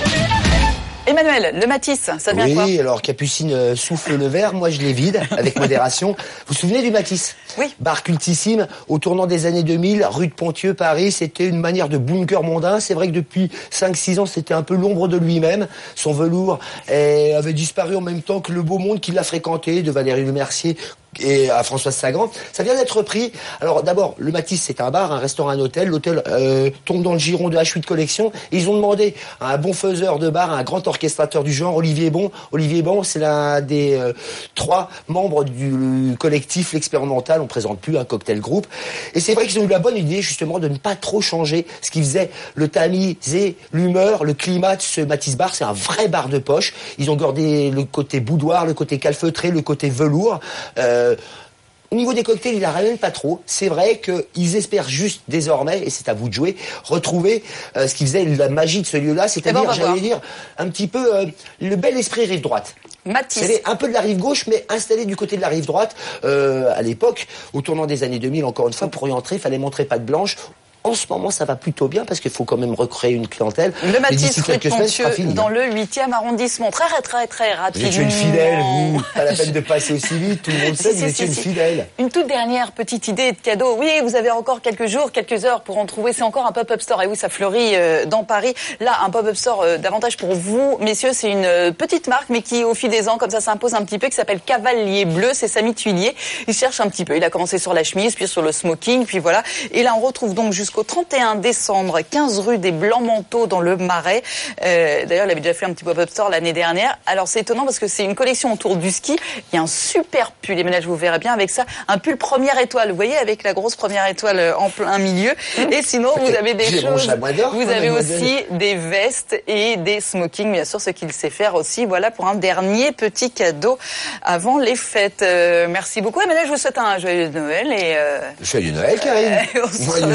B: Emmanuel, le Matisse, ça devient
C: oui,
B: quoi?
C: Oui, alors Capucine euh, souffle le verre, moi je les vide avec modération. Vous vous souvenez du Matisse?
B: Oui.
C: Bar cultissime, au tournant des années deux mille, rue de Pontieux, Paris, c'était une manière de bunker mondain. C'est vrai que depuis cinq six ans, c'était un peu l'ombre de lui-même. Son velours eh, avait disparu en même temps que le beau monde qui l'a fréquenté, de Valérie Lemercier et à Françoise Sagan. Ça vient d'être repris. Alors d'abord, le Matisse, c'est un bar, un restaurant, un hôtel. L'hôtel euh, tombe dans le giron de H huit Collection. Ils ont demandé à un bon faiseur de bar, un grand orchestrateur du genre, Olivier Bon. Olivier Bon, c'est l'un des euh, trois membres du collectif L'Expérimental. On présente plus un cocktail groupe. Et c'est vrai qu'ils ont eu la bonne idée, justement, de ne pas trop changer ce qui faisait le tamisé, l'humeur, le climat de ce Matisse Bar. C'est un vrai bar de poche. Ils ont gardé le côté boudoir, le côté calfeutré, le côté velours. Euh, Au niveau des cocktails, il la ramène pas trop. C'est vrai qu'ils espèrent juste désormais, et c'est à vous de jouer, retrouver euh, ce qui faisait la magie de ce lieu-là, c'est-à-dire, bon, j'allais dire, un petit peu euh, le bel esprit rive droite.
B: Matisse.
C: C'est un peu de la rive gauche, mais installé du côté de la rive droite. Euh, à l'époque, au tournant des années deux mille, encore une fois, pour y entrer, il fallait montrer patte blanche. En ce moment, ça va plutôt bien parce qu'il faut quand même recréer une clientèle.
B: Le Matisse rue de Pontieux, dans le huitième arrondissement. Très, très, très rapidement.
C: Vous êtes une fidèle, vous. Pas la peine de passer aussi vite. Tout le monde sait que vous êtes une fidèle.
B: Une toute dernière petite idée de cadeau. Oui, vous avez encore quelques jours, quelques heures pour en trouver. C'est encore un pop-up store. Et oui, ça fleurit euh, dans Paris. Là, un pop-up store euh, davantage pour vous, messieurs. C'est une euh, petite marque, mais qui, au fil des ans, comme ça, s'impose un petit peu, qui s'appelle Cavalier Bleu. C'est Samy Tuilier. Il cherche un petit peu. Il a commencé sur la chemise, puis sur le smoking, puis voilà. Et là, on retrouve donc jusqu'au trente et un décembre, quinze rue des Blancs-Manteaux dans le Marais. Euh, d'ailleurs, il avait déjà fait un petit pop-up store l'année dernière. Alors, c'est étonnant parce que c'est une collection autour du ski. Il y a un super pull, Emmanuel, je vous verrai bien avec ça. Un pull première étoile, vous voyez, avec la grosse première étoile en plein milieu. Et sinon, vous avez des choses. Vous avez aussi des vestes et des smokings, bien sûr, ce qu'il sait faire aussi. Voilà pour un dernier petit cadeau avant les fêtes. Euh, merci beaucoup, Emmanuel. Je vous souhaite un joyeux Noël et. Euh...
C: Joyeux Noël, Karine.
B: Euh,
C: joyeux Joël.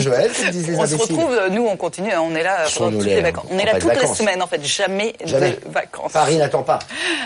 C: disent les
B: on se
C: imbéciles.
B: retrouve, nous on continue, on est là pendant toutes les vacances. On est là toutes les semaines en fait, jamais, jamais de vacances.
C: Paris n'attend pas.